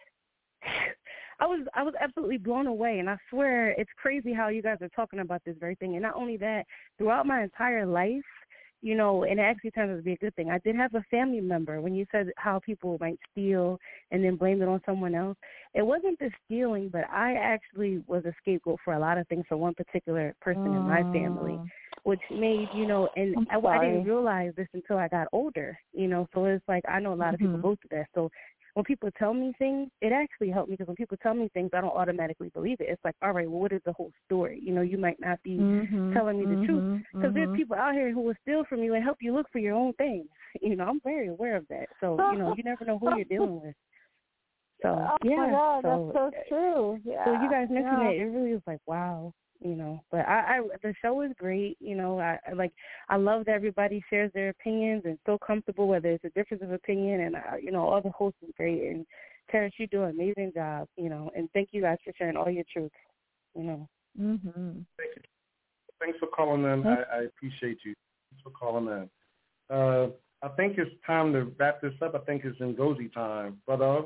Speaker 14: I was I was absolutely blown away. And I swear it's crazy how you guys are talking about this very thing. And not only that, throughout my entire life, you know, and it actually turns out to be a good thing. I did have a family member, when you said how people might steal and then blame it on someone else. It wasn't the stealing, but I actually was a scapegoat for a lot of things for one particular person mm. in my family, which made, you know, and I, I didn't realize this until I got older, you know, so it's like I know a lot of
Speaker 6: mm-hmm.
Speaker 14: people go through that. So when people tell me things, it actually helped me because when people tell me things, I don't automatically believe it. It's like, all right, well, what is the whole story? You know, you might not be
Speaker 6: mm-hmm,
Speaker 14: telling me the
Speaker 6: mm-hmm,
Speaker 14: truth because
Speaker 6: mm-hmm.
Speaker 14: there's people out here who will steal from you and help you look for your own things. You know, I'm very aware of that. So, you know, you never know who you're dealing with. So,
Speaker 6: oh
Speaker 14: yeah.
Speaker 6: my God,
Speaker 14: so,
Speaker 6: that's so true. Yeah.
Speaker 14: So you guys mentioned
Speaker 6: yeah.
Speaker 14: it. It really was like, wow. You know, but I, I, the show is great. You know, I, I like, I love that everybody shares their opinions and so comfortable, whether it's a difference of opinion, and uh, you know, all the hosts are great. And Terrence, you do an amazing job. You know, and thank you guys for sharing all your truth. You know.
Speaker 6: Mhm.
Speaker 5: Thank you. Thanks for calling in. I, I appreciate you. Thanks for calling in. Uh, I think it's time to wrap this up. I think it's Ngozi time, brother.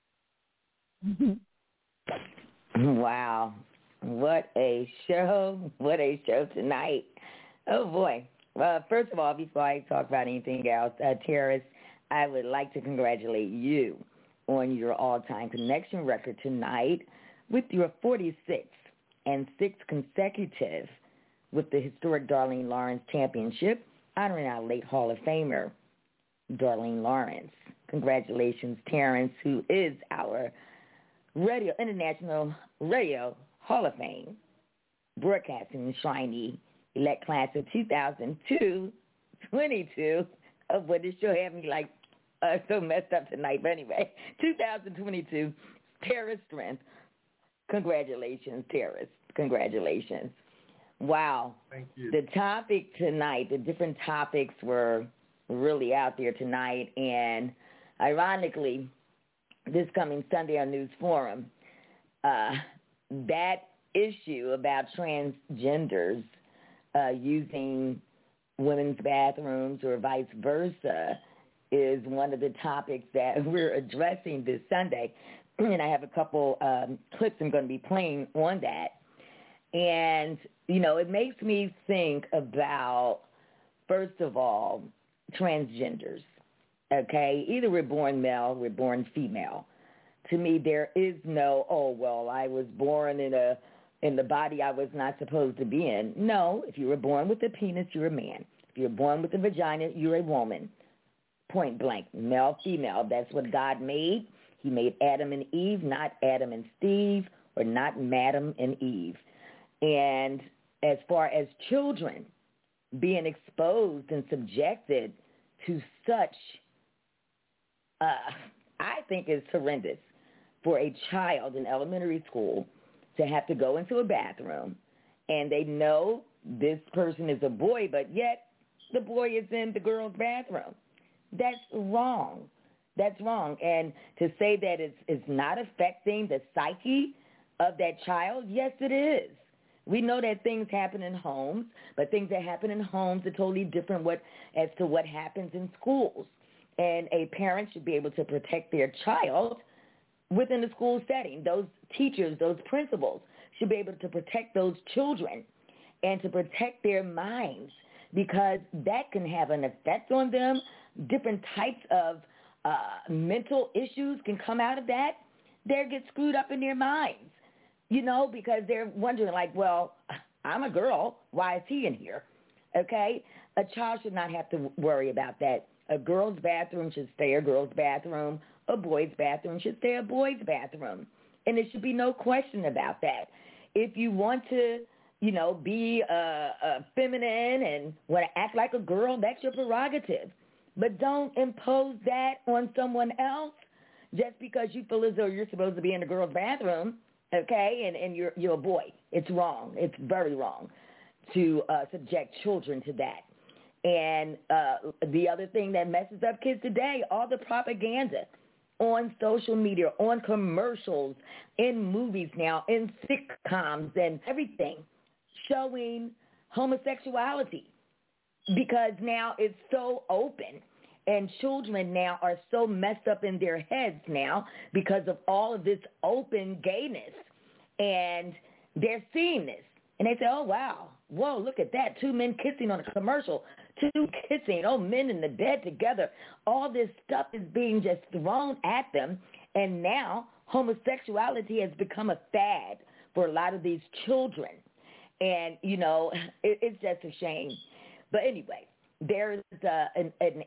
Speaker 3: Wow. What a show. What a show tonight. Oh, boy. Uh, first of all, before I talk about anything else, uh, Terrace, I would like to congratulate you on your all-time connection record tonight with your forty-sixth and sixth consecutive with the historic Darlene Lawrence Championship, honoring our late Hall of Famer, Darlene Lawrence. Congratulations, Terrence, who is our radio International Radio Hall of Fame, broadcasting shiny elect class of two thousand two twenty-two, oh boy, this show had me like uh, so messed up tonight. But anyway, two thousand twenty-two, Tara Strength. Congratulations, Tara. Congratulations. Wow.
Speaker 5: Thank you.
Speaker 3: The topic tonight, the different topics were really out there tonight. And ironically, this coming Sunday on News Forum, uh, that issue about transgenders uh, using women's bathrooms or vice versa is one of the topics that we're addressing this Sunday. And I have a couple um, clips I'm going to be playing on that. And, you know, it makes me think about, first of all, transgenders, okay? Either we're born male, we're born female. To me, there is no, oh, well, I was born in a in the body I was not supposed to be in. No, if you were born with a penis, you're a man. If you're born with a vagina, you're a woman. Point blank, male, female. That's what God made. He made Adam and Eve, not Adam and Steve, or not Madam and Eve. And as far as children being exposed and subjected to such, uh, I think is horrendous for a child in elementary school to have to go into a bathroom and they know this person is a boy, but yet the boy is in the girl's bathroom. That's wrong. That's wrong. And to say that it's, it's not affecting the psyche of that child, yes, it is. We know that things happen in homes, but things that happen in homes are totally different what, as to what happens in schools. And a parent should be able to protect their child within the school setting. Those teachers, those principals should be able to protect those children and to protect their minds, because that can have an effect on them. Different types of uh, mental issues can come out of that. They get screwed up in their minds, you know, because they're wondering like, well, I'm a girl. Why is he in here? Okay? A child should not have to worry about that. A girl's bathroom should stay a girl's bathroom. A boy's bathroom should stay a boy's bathroom. And there should be no question about that. If you want to, you know, be uh, uh, feminine and want to act like a girl, that's your prerogative. But don't impose that on someone else just because you feel as though you're supposed to be in a girl's bathroom, okay, and, and you're, you're a boy. It's wrong. It's very wrong to uh, subject children to that. And uh, the other thing that messes up kids today, all the propaganda on social media, on commercials, in movies now, in sitcoms and everything, showing homosexuality, because now it's so open and children now are so messed up in their heads now because of all of this open gayness, and they're seeing this and they say, oh, wow, whoa, look at that, two men kissing on a commercial, two kissing, oh, men in the bed together. All this stuff is being just thrown at them, and now homosexuality has become a fad for a lot of these children. And, you know, it, it's just a shame. But anyway, there's uh, an, an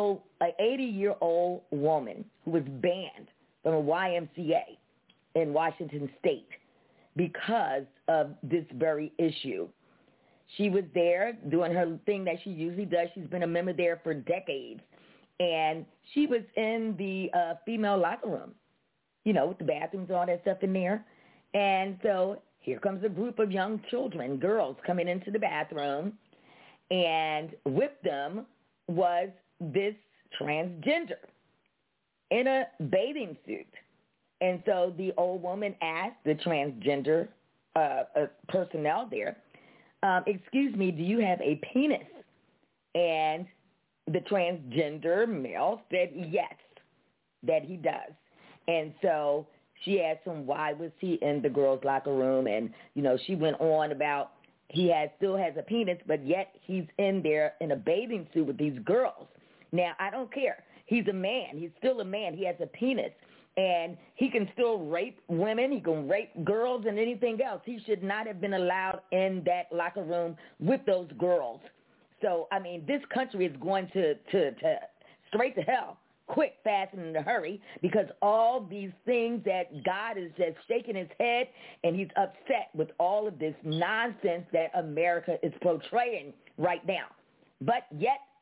Speaker 3: eighty-year-old woman who was banned from a Y M C A in Washington State because of this very issue. She was there doing her thing that she usually does. She's been a member there for decades. And she was in the uh, female locker room, you know, with the bathrooms and all that stuff in there. And so here comes a group of young children, girls, coming into the bathroom. And with them was this transgender in a bathing suit. And so the old woman asked the transgender uh, uh, personnel there, um, excuse me, do you have a penis? And the transgender male said yes, that he does. And so she asked him, why was he in the girls' locker room? And, you know, she went on about he has still has a penis, but yet he's in there in a bathing suit with these girls. Now, I don't care. He's a man. He's still a man. He has a penis. And he can still rape women. He can rape girls and anything else. He should not have been allowed in that locker room with those girls. So, I mean, this country is going to, to, to straight to hell, quick, fast, and in a hurry, because all these things that God is just shaking his head, and he's upset with all of this nonsense that America is portraying right now. But yet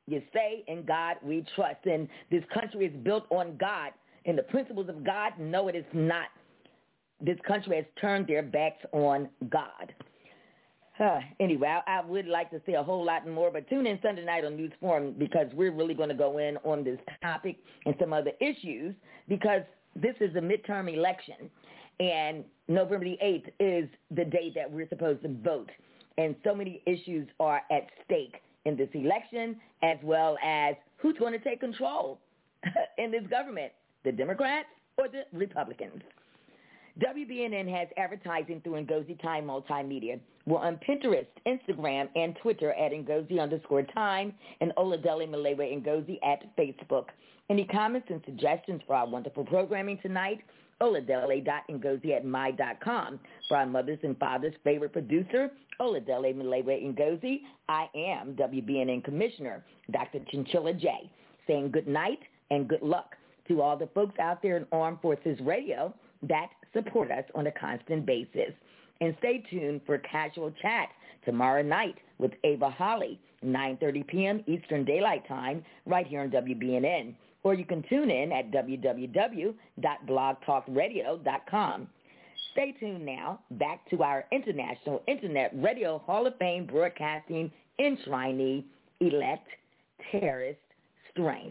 Speaker 3: You say, in God we trust. And this country is built on God and the principles of God. No, it is not. This country has turned their backs on God. Uh, anyway, I, I would like to say a whole lot more, but tune in Sunday night on News Forum because we're really going to go in on this topic and some other issues because this is a midterm election, and November the eighth is the day that we're supposed to vote, and so many issues are at stake in this election as well as who's going to take control in this government, the Democrats or the Republicans. W B N N has advertising through Ngozi Time Multimedia. We're on Pinterest, Instagram, and Twitter at Ngozi underscore Time and Oladele Malewa Ngozi at Facebook. Any comments and suggestions for our wonderful programming tonight? Oladele dot ngozi at my dot com. For our mothers and fathers' favorite producer, Oladele Malewa Ngozi, I am W B N N Commissioner, Doctor Chinchilla J, saying good night and good luck to all the folks out there in Armed Forces Radio that support us on a constant basis. And stay tuned for Casual Chat tomorrow night with Ava Holly, nine thirty p.m. Eastern Daylight Time, right here on W B N N. Or you can tune in at w w w dot blog talk radio dot com. Stay tuned now. Back to our International Internet Radio Hall of Fame Broadcasting enshrinee, elect terrorist strength.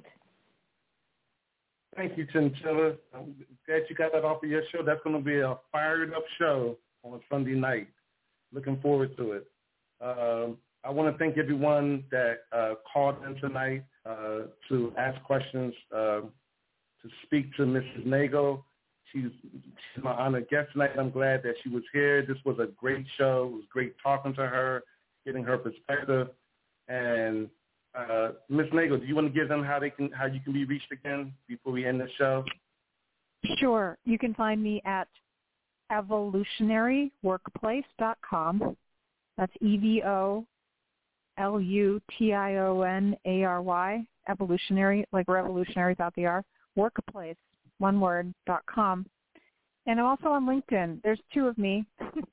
Speaker 5: Thank you, Chinchilla. I'm glad you got that off of your show. That's going to be a fired-up show on Sunday night. Looking forward to it. Um, I want to thank everyone that uh, called in tonight uh, to ask questions, uh, to speak to Missus Nagel. She's, she's my honored guest tonight. I'm glad that she was here. This was a great show. It was great talking to her, getting her perspective. And Uh, Miz Nagel, do you want to give them how they can, how you can be reached again before we end the show?
Speaker 6: Sure. You can find me at evolutionary workplace dot com. That's E V O L U T I O N A R Y, evolutionary, like revolutionary without the R, workplace, one word, dot com. And I'm also on LinkedIn. There's two of me.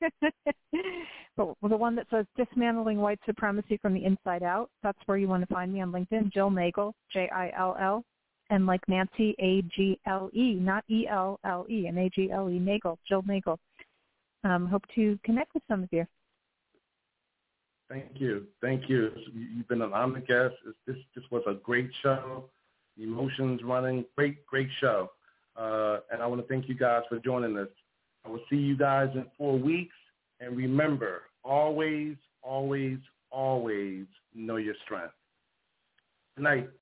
Speaker 6: But the one that says Dismantling White Supremacy from the Inside Out, that's where you want to find me on LinkedIn. Jill Nagel, J I L L, and like Nancy, A G L E, not E L L E, and A G L E, Nagel, Jill Nagel. Um, hope to connect with some of you.
Speaker 5: Thank you. Thank you. You've been an honored guest. This, this was a great show. Emotions running. Great, great show. Uh, and I want to thank you guys for joining us. I will see you guys in four weeks. And remember, always, always, always know your strength. Good night.